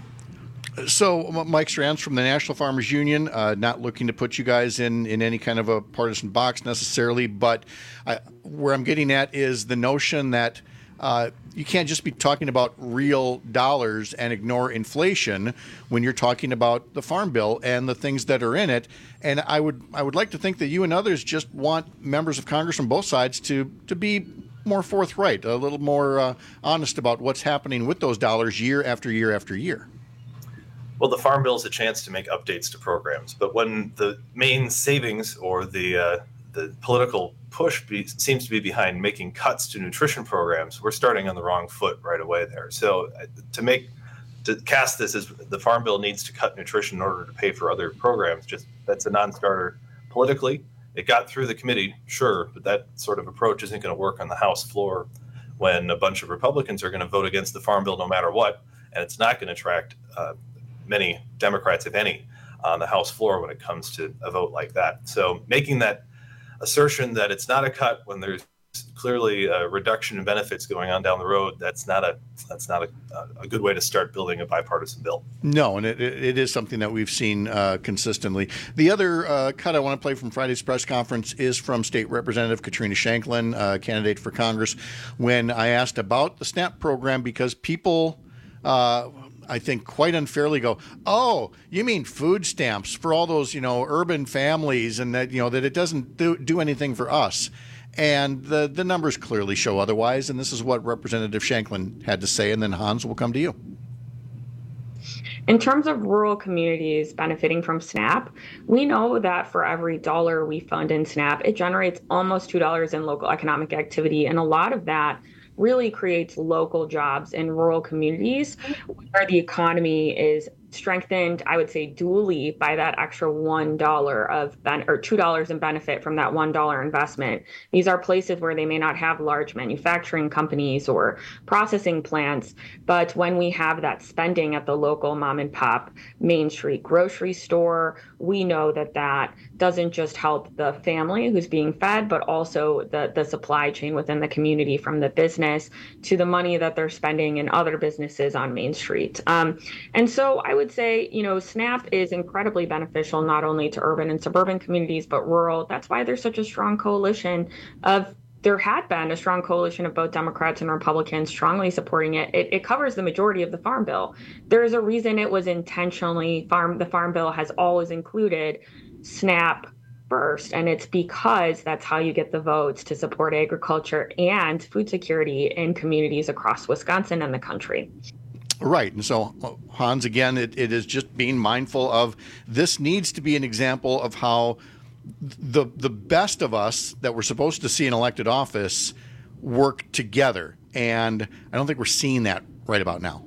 So, Mike Strands from the National Farmers Union, uh, not looking to put you guys in, in any kind of a partisan box necessarily, but I, where I'm getting at is the notion that uh, you can't just be talking about real dollars and ignore inflation when you're talking about the Farm Bill and the things that are in it. And I would I would like to think that you and others just want members of Congress from both sides to to be more forthright, a little more uh, honest about what's happening with those dollars year after year after year. Well, the Farm Bill is a chance to make updates to programs, but when the main savings or the uh, the political push be, seems to be behind making cuts to nutrition programs, we're starting on the wrong foot right away there. So uh, to make to cast this as the Farm Bill needs to cut nutrition in order to pay for other programs, just that's a non-starter politically. It got through the committee, sure, but that sort of approach isn't going to work on the House floor when a bunch of Republicans are going to vote against the Farm Bill no matter what, and it's not going to attract uh, many Democrats, if any, on the House floor when it comes to a vote like that. So making that assertion that it's not a cut when there's clearly a reduction in benefits going on down the road, that's not a that's not a, a good way to start building a bipartisan bill. No, and it, it is something that we've seen uh, consistently. The other uh, cut I want to play from Friday's press conference is from State Representative Katrina Shanklin, uh, candidate for Congress, when I asked about the SNAP program because people uh, I think quite unfairly go, oh, you mean food stamps for all those, you know, urban families, and that, you know, that it doesn't do, do anything for us. And the, the numbers clearly show otherwise. And this is what Representative Shanklin had to say. And then Hans, will come to you. In terms of rural communities benefiting from SNAP, we know that for every dollar we fund in SNAP, it generates almost two dollars in local economic activity. And a lot of that really creates local jobs in rural communities where the economy is strengthened, I would say, dually by that extra one dollar of ben- or two dollars in benefit from that one dollar investment. These are places where they may not have large manufacturing companies or processing plants, but when we have that spending at the local mom and pop Main Street grocery store, we know that that doesn't just help the family who's being fed, but also the, the supply chain within the community, from the business to the money that they're spending in other businesses on Main Street. Um, and so I would say, you know, SNAP is incredibly beneficial not only to urban and suburban communities, but rural. That's why there's such a strong coalition of There had been a strong coalition of both Democrats and Republicans strongly supporting it. It, it covers the majority of the Farm Bill. There is a reason it was intentionally farm. The Farm Bill has always included SNAP first, and it's because that's how you get the votes to support agriculture and food security in communities across Wisconsin and the country. Right. And so, Hans, again, it, it is just being mindful of this needs to be an example of how the the best of us that we're supposed to see in elected office work together. And I don't think we're seeing that right about now.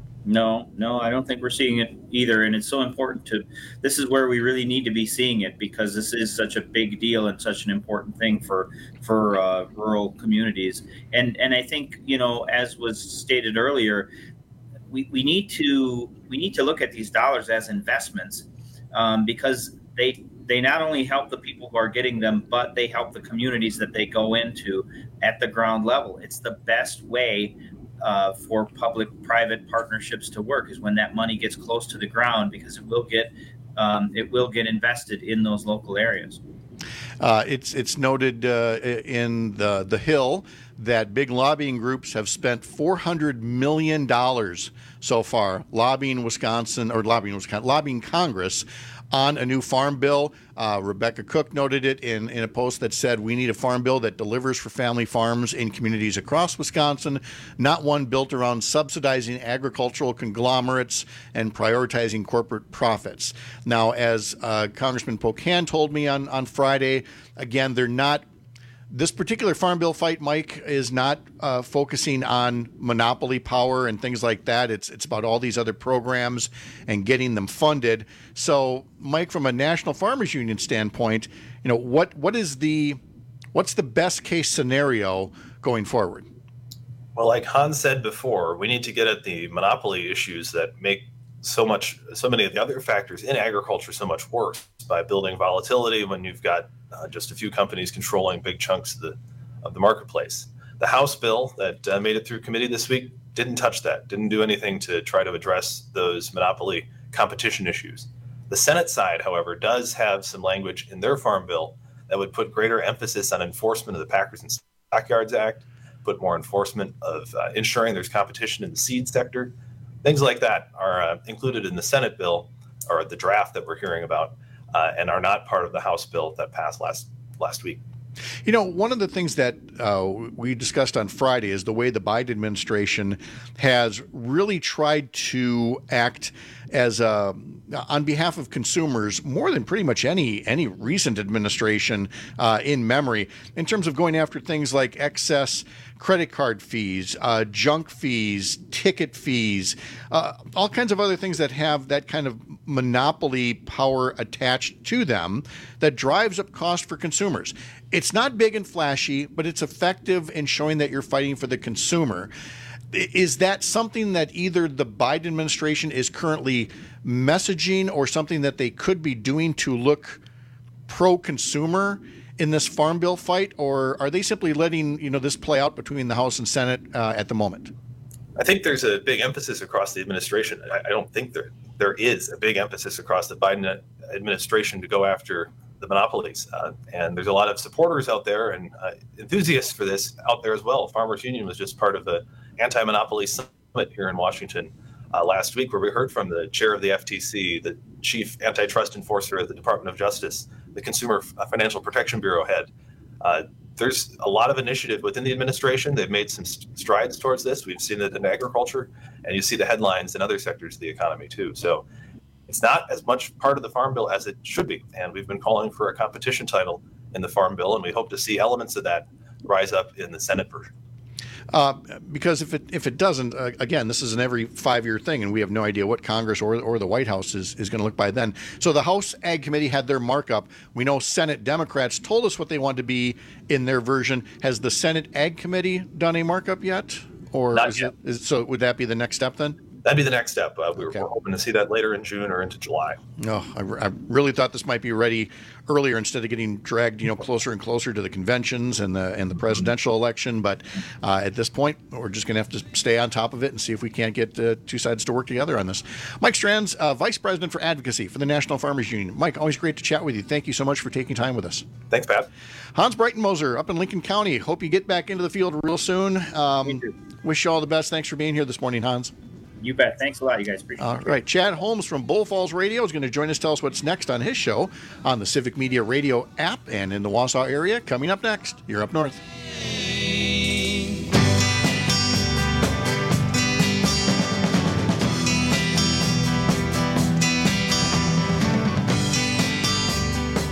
No, no, I don't think we're seeing it either. And it's so important to, this is where we really need to be seeing it, because this is such a big deal and such an important thing for, for uh, rural communities. And, and I think, you know, as was stated earlier, we, we need to, we need to look at these dollars as investments, um, because they, they not only help the people who are getting them, but they help the communities that they go into at the ground level. It's the best way Uh, for public-private partnerships to work, is when that money gets close to the ground, because it will get um, it will get invested in those local areas. Uh, it's it's noted uh, in the the Hill that big lobbying groups have spent four hundred million dollars so far lobbying Wisconsin or lobbying Wisconsin, lobbying Congress on a new farm bill. Uh, Rebecca Cook noted it in, in a post that said, we need a farm bill that delivers for family farms in communities across Wisconsin, not one built around subsidizing agricultural conglomerates and prioritizing corporate profits. Now, as uh, Congressman Pocan told me on, on Friday, again, they're not This particular farm bill fight, Mike, is not uh, focusing on monopoly power and things like that. It's it's about all these other programs and getting them funded. So, Mike, from a National Farmers Union standpoint, you know, what what is the what's the best case scenario going forward? Well, like Hans said before, we need to get at the monopoly issues that make so much, so many of the other factors in agriculture so much worse by building volatility when you've got uh, just a few companies controlling big chunks of the of the marketplace. The House bill that uh, made it through committee this week didn't touch that, didn't do anything to try to address those monopoly competition issues. The Senate side, however, does have some language in their farm bill that would put greater emphasis on enforcement of the Packers and Stockyards Act, put more enforcement of uh, ensuring there's competition in the seed sector. Things like that are uh, included in the Senate bill, or the draft that we're hearing about, uh, and are not part of the House bill that passed last last week. You know, one of the things that uh, we discussed on Friday is the way the Biden administration has really tried to act as a, on behalf of consumers more than pretty much any any recent administration uh, in memory, in terms of going after things like excess credit card fees, uh, junk fees, ticket fees, uh, all kinds of other things that have that kind of monopoly power attached to them that drives up cost for consumers. It's not big and flashy, but it's effective in showing that you're fighting for the consumer. Is that something that either the Biden administration is currently messaging, or something that they could be doing to look pro-consumer in this farm bill fight, or are they simply letting you know this play out between the House and Senate uh, at the moment? I think there's a big emphasis across the administration. I, I don't think there there is a big emphasis across the Biden administration to go after the monopolies. Uh, and there's a lot of supporters out there and uh, enthusiasts for this out there as well. Farmers Union was just part of the anti-monopoly summit here in Washington uh, last week, where we heard from the chair of the F T C, the chief antitrust enforcer at the Department of Justice, the Consumer Financial Protection Bureau head. Uh, there's a lot of initiative within the administration. They've made some strides towards this. We've seen it in agriculture, and you see the headlines in other sectors of the economy too. So it's not as much part of the Farm Bill as it should be. And we've been calling for a competition title in the Farm Bill, and we hope to see elements of that rise up in the Senate version. Uh, because if it if it doesn't, uh, again, this is an every five-year thing, and we have no idea what Congress or or the White House is, is going to look by then. So the House Ag Committee had their markup. We know Senate Democrats told us what they want to be in their version. Has the Senate Ag Committee done a markup yet? Or Not is yet. It, is, so would that be the next step then? That'd be the next step. Uh, we're, we're hoping to see that later in June or into July. No, I, I really thought this might be ready earlier instead of getting dragged, you know, closer and closer to the conventions and the and the presidential election. But uh, at this point, we're just going to have to stay on top of it and see if we can't get uh, two sides to work together on this. Mike Strands, uh, Vice President for Advocacy for the National Farmers Union. Mike, always great to chat with you. Thank you so much for taking time with us. Thanks, Pat. Hans Breitenmoser up in Lincoln County. Hope you get back into the field real soon. Um, wish you all the best. Thanks for being here this morning, Hans. You bet. Thanks a lot. You guys appreciate All it. right. Chad Holmes from Bull Falls Radio is going to join us, tell us what's next on his show on the Civic Media Radio app and in the Wausau area. Coming up next, you're up north.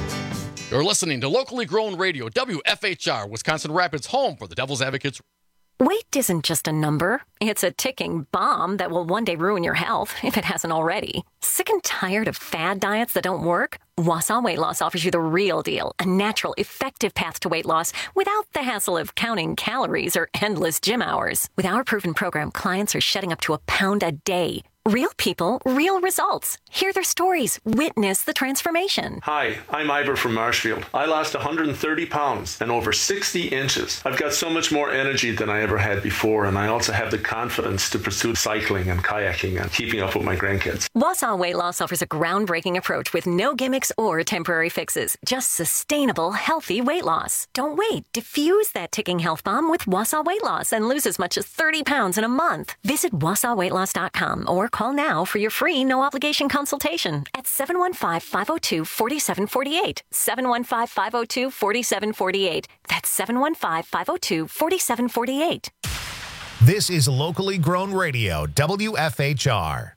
You're listening to locally grown radio, W F H R, Wisconsin Rapids, home for the Devil's Advocates. Weight isn't just a number. It's a ticking bomb that will one day ruin your health, if it hasn't already. Sick and tired of fad diets that don't work? Wausau Weight Loss offers you the real deal, a natural, effective path to weight loss without the hassle of counting calories or endless gym hours. With our proven program, clients are shedding up to a pound a day. Real people, real results. Hear their stories. Witness the transformation. Hi, I'm Ivor from Marshfield. I lost one hundred thirty pounds and over sixty inches. I've got so much more energy than I ever had before, and I also have the confidence to pursue cycling and kayaking and keeping up with my grandkids. Wausau Weight Loss offers a groundbreaking approach with no gimmicks or temporary fixes. Just sustainable, healthy weight loss. Don't wait. Diffuse that ticking health bomb with Wausau Weight Loss and lose as much as thirty pounds in a month. Visit wausau weight loss dot com or call now for your free no-obligation consultation at seven one five, five oh two, four seven four eight. seven one five, five oh two, four seven four eight. That's seven one five, five oh two, four seven four eight. This is locally grown radio, W F H R.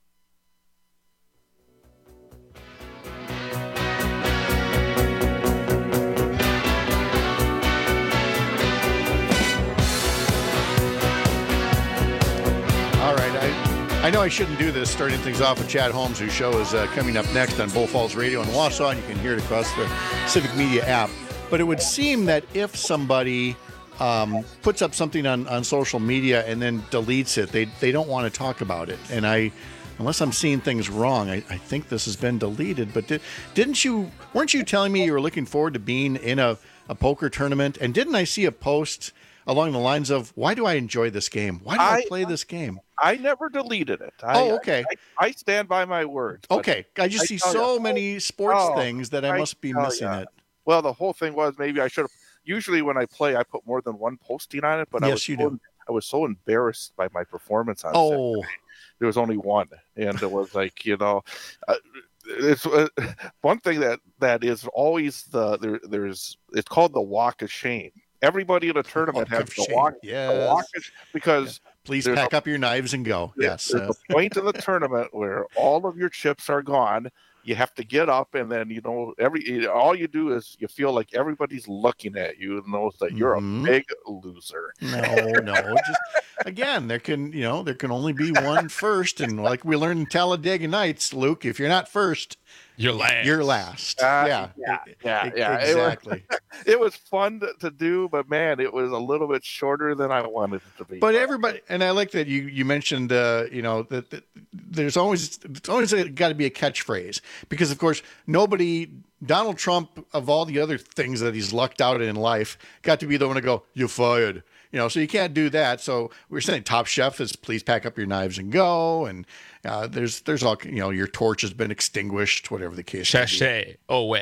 All right, I, I know I shouldn't do this, starting things off with Chad Holmes, whose show is uh, coming up next on Bull Falls Radio in Wausau, and you can hear it across the Civic Media app. But it would seem that if somebody um, puts up something on, on social media and then deletes it, they they don't want to talk about it. And I, unless I'm seeing things wrong, I, I think this has been deleted. But did, didn't you, weren't you telling me you were looking forward to being in a, a poker tournament? And didn't I see a post along the lines of, why do I enjoy this game? Why do I, I play this game? I never deleted it. I, oh, okay. I, I stand by my word. Okay. I just I see so you, many sports oh, things that I, I must be missing you. it. Well, the whole thing was maybe I should have. Usually when I play, I put more than one posting on it, but yes, I was you so, do. I was so embarrassed by my performance on Oh. Saturday. There was only one, and it was like, you know, uh, it's uh, one thing that, that is always the there, there's it's called the walk of shame. Everybody in a tournament walk has the walk, yes. the walk of, because yeah. Please pack a, up your knives and go. Yes. There's uh, a point in the tournament where all of your chips are gone. You have to get up, and then, you know, every all you do is you feel like everybody's looking at you and knows that you're mm-hmm. a big loser. No, no. Just, again, there can, you know, there can only be one first. And like we learned in Talladega Nights, Luke, if you're not first, you're last. You're last. Uh, yeah. Yeah. Yeah. yeah. Exactly. It was, it was fun to, to do, but man, it was a little bit shorter than I wanted it to be. But everybody, and I like that you, you mentioned, uh, you know, that, that there's always, it's always got to be a catchphrase because, of course, nobody, Donald Trump, of all the other things that he's lucked out in life, got to be the one to go, "You're fired." You know, so you can't do that. So we're saying Top Chef is please pack up your knives and go. And uh, there's there's all, you know, your torch has been extinguished, whatever the case. Sachet away.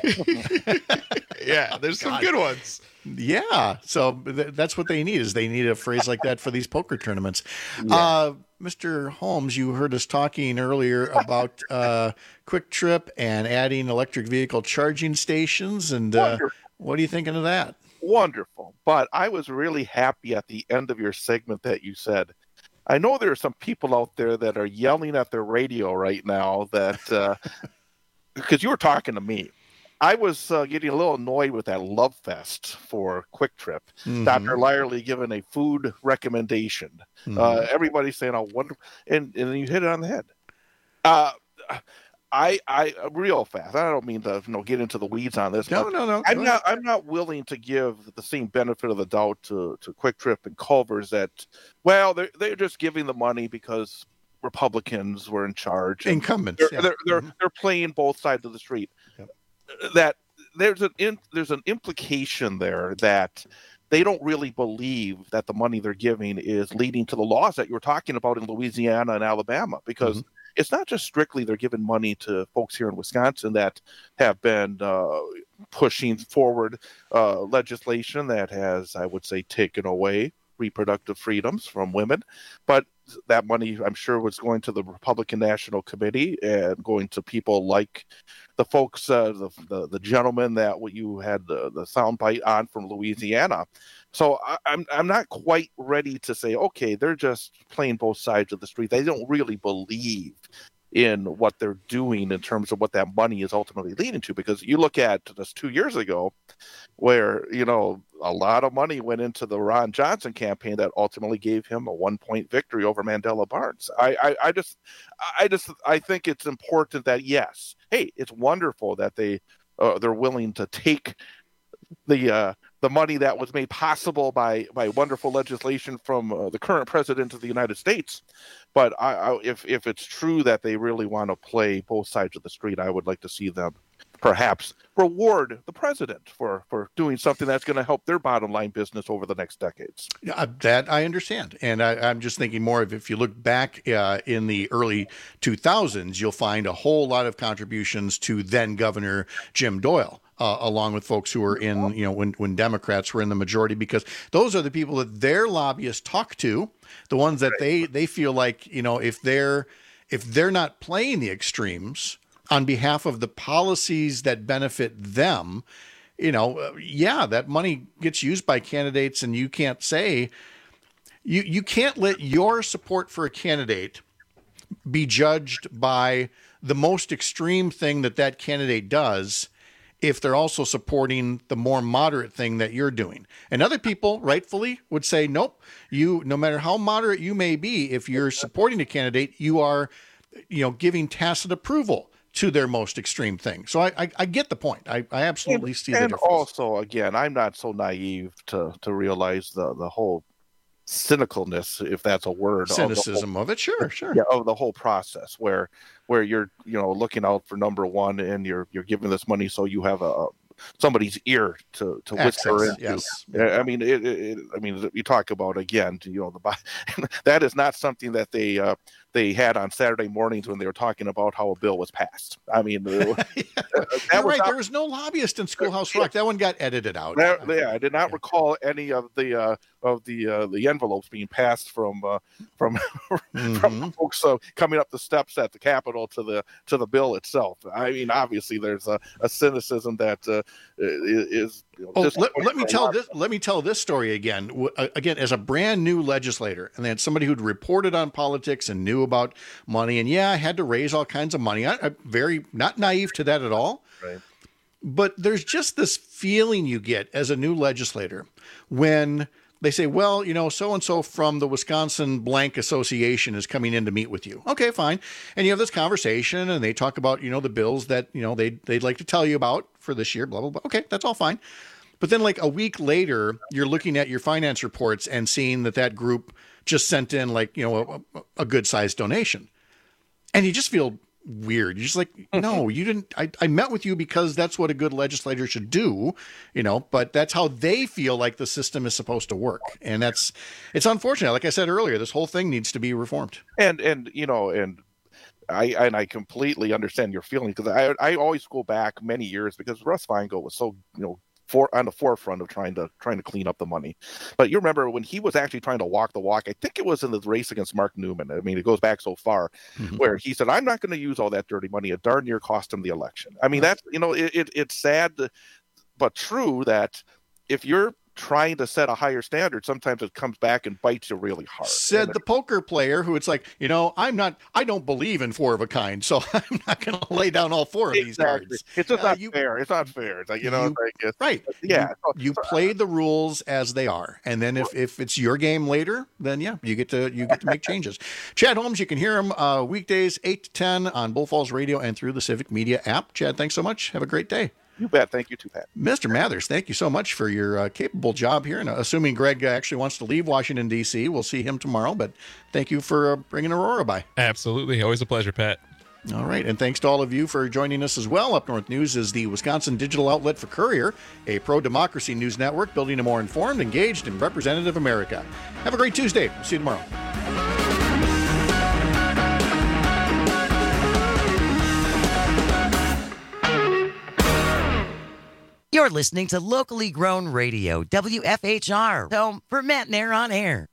Yeah, there's some good ones. Yeah. So th- that's what they need is they need a phrase like that for these poker tournaments. Yeah. Uh, Mister Holmes, you heard us talking earlier about uh, Quick Trip and adding electric vehicle charging stations. And uh, what are you thinking of that? Wonderful. But I was really happy at the end of your segment that you said, I know there are some people out there that are yelling at their radio right now that, uh, because you were talking to me. I was uh, getting a little annoyed with that love fest for Quick Trip. Mm-hmm. Doctor Lyerly giving a food recommendation. Mm-hmm. Uh, everybody's saying, "Oh, wonderful," and and you hit it on the head. Uh, I, I, real fast. I don't mean to, you know, get into the weeds on this. No, no, no. I'm not. I'm not willing to give the same benefit of the doubt to, to Quick Trip and Culver's that, well, they're they're just giving the money because Republicans were in charge. Incumbents. They're yeah. they're, they're, mm-hmm. they're playing both sides of the street. Yep. That there's an in, there's an implication there that they don't really believe that the money they're giving is leading to the laws that you were talking about in Louisiana and Alabama, because mm-hmm. it's not just strictly they're giving money to folks here in Wisconsin that have been uh, pushing forward uh, legislation that has, I would say, taken away reproductive freedoms from women, but that money, I'm sure, was going to the Republican National Committee and going to people like the folks, uh, the, the the gentleman that you had the, the soundbite on from Louisiana. So I, I'm I'm not quite ready to say, okay, they're just playing both sides of the street. They don't really believe in what they're doing in terms of what that money is ultimately leading to. Because you look at this two years ago, where, you know, a lot of money went into the Ron Johnson campaign that ultimately gave him a one-point victory over Mandela Barnes. I, I, I just, I just, I think it's important that yes, hey, it's wonderful that they uh, they're willing to take the uh, the money that was made possible by by wonderful legislation from uh, the current president of the United States. But I, I, if if it's true that they really want to play both sides of the street, I would like to see them perhaps reward the president for, for doing something that's going to help their bottom line business over the next decades. Yeah, that I understand. And I, I'm just thinking more of if you look back uh, in the early two thousands, you'll find a whole lot of contributions to then Governor Jim Doyle. Uh, along with folks who were in, you know, when, when Democrats were in the majority, because those are the people that their lobbyists talk to, the ones that they, they feel like, you know, if they're, if they're not playing the extremes on behalf of the policies that benefit them, you know, yeah, that money gets used by candidates, and you can't say, you, you can't let your support for a candidate be judged by the most extreme thing that that candidate does if they're also supporting the more moderate thing that you're doing. And other people rightfully would say, nope, you, no matter how moderate you may be, if you're supporting a candidate, you are, you know, giving tacit approval to their most extreme thing. So I, I, I get the point. I, I absolutely and, see the and difference. Also, again, I'm not so naive to, to realize the, the whole cynicalness, if that's a word, cynicism of, whole, of it, sure, sure, yeah, of the whole process, where where you're, you know, looking out for number one, and you're you're giving this money so you have a somebody's ear to to whisper into. Yes. I mean, it, it, I mean, you talk about again, you know, the that is not something that they uh, they had on Saturday mornings when they were talking about how a bill was passed. I mean, yeah, that You're was right. not, There was no lobbyist in Schoolhouse Rock. That one got edited out. that, yeah, I did not yeah. recall any of the uh, of the uh, the envelopes being passed from uh, from mm-hmm. from folks uh, coming up the steps at the Capitol to the to the bill itself. I mean, obviously, there's a, a cynicism that uh, is. You know, oh, let, let me tell this. Let me tell this story again. Again, as a brand new legislator, and then somebody who'd reported on politics and knew about money, and yeah, I had to raise all kinds of money. I, I'm very not naive to that at all. Right. But there's just this feeling you get as a new legislator when they say, well, you know, so-and-so from the Wisconsin Blank Association is coming in to meet with you. Okay, fine. And you have this conversation, and they talk about, you know, the bills that, you know, they'd, they'd like to tell you about for this year, blah, blah, blah. Okay, that's all fine. But then like a week later, you're looking at your finance reports and seeing that that group just sent in like, you know, a, a good-sized donation. And you just feel weird. You're just like, no, you didn't. I, I met with you because that's what a good legislator should do, you know, but that's how they feel like the system is supposed to work. And that's, it's unfortunate. Like I said earlier, this whole thing needs to be reformed. And, and, you know, and I, and I completely understand your feeling, because I, I always go back many years because Russ Feingold was so, you know, For, on the forefront of trying to trying to clean up the money. But you remember when he was actually trying to walk the walk, I think it was in the race against Mark Newman. I mean, it goes back so far, mm-hmm. where he said, I'm not going to use all that dirty money. It darn near cost him the election. I mean, right. that's, you know, it, it it's sad, but true that if you're trying to set a higher standard, sometimes it comes back and bites you really hard. Said and the poker player who it's like, you know, I'm not, I don't believe in four of a kind, so I'm not going to lay down all four of exactly. these cards. It's just uh, not you, fair. It's not fair. It's like, you know, you, like it's, right. Yeah. You, you play the rules as they are. And then if, if it's your game later, then yeah, you get to, you get to make changes. Chad Holmes, you can hear him uh, weekdays, eight to ten on Bull Falls Radio and through the Civic Media app. Chad, thanks so much. Have a great day. You bet. Thank you too, Pat. Mister Mathers, thank you so much for your uh, capable job here. And uh, assuming Greg uh, actually wants to leave Washington, D C, we'll see him tomorrow. But thank you for uh, bringing Aurora by. Absolutely. Always a pleasure, Pat. All right. And thanks to all of you for joining us as well. Up North News is the Wisconsin digital outlet for Courier, a pro-democracy news network building a more informed, engaged, and representative America. Have a great Tuesday. We'll see you tomorrow. You're listening to locally grown radio, W F H R, home for Matt Nair on Air.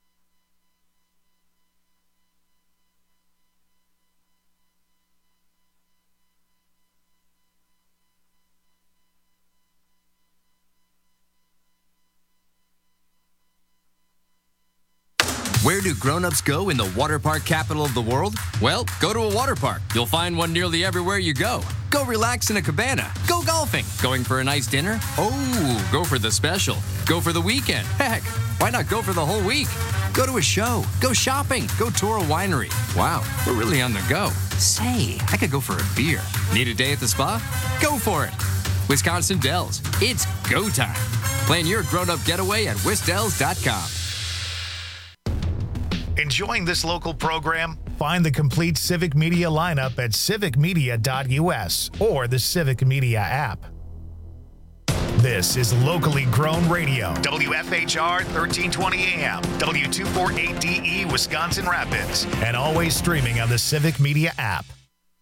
Where do grown-ups go in the water park capital of the world? Well, go to a water park. You'll find one nearly everywhere you go. Go relax in a cabana. Go golfing. Going for a nice dinner? Oh, go for the special. Go for the weekend. Heck, why not go for the whole week? Go to a show. Go shopping. Go tour a winery. Wow, we're really on the go. Say, I could go for a beer. Need a day at the spa? Go for it. Wisconsin Dells. It's go time. Plan your grown-up getaway at wisdells dot com. Enjoying this local program? Find the complete Civic Media lineup at civic media dot u s or the Civic Media app. This is locally grown radio. W F H R thirteen twenty A M, W two forty-eight D E, Wisconsin Rapids, and always streaming on the Civic Media app.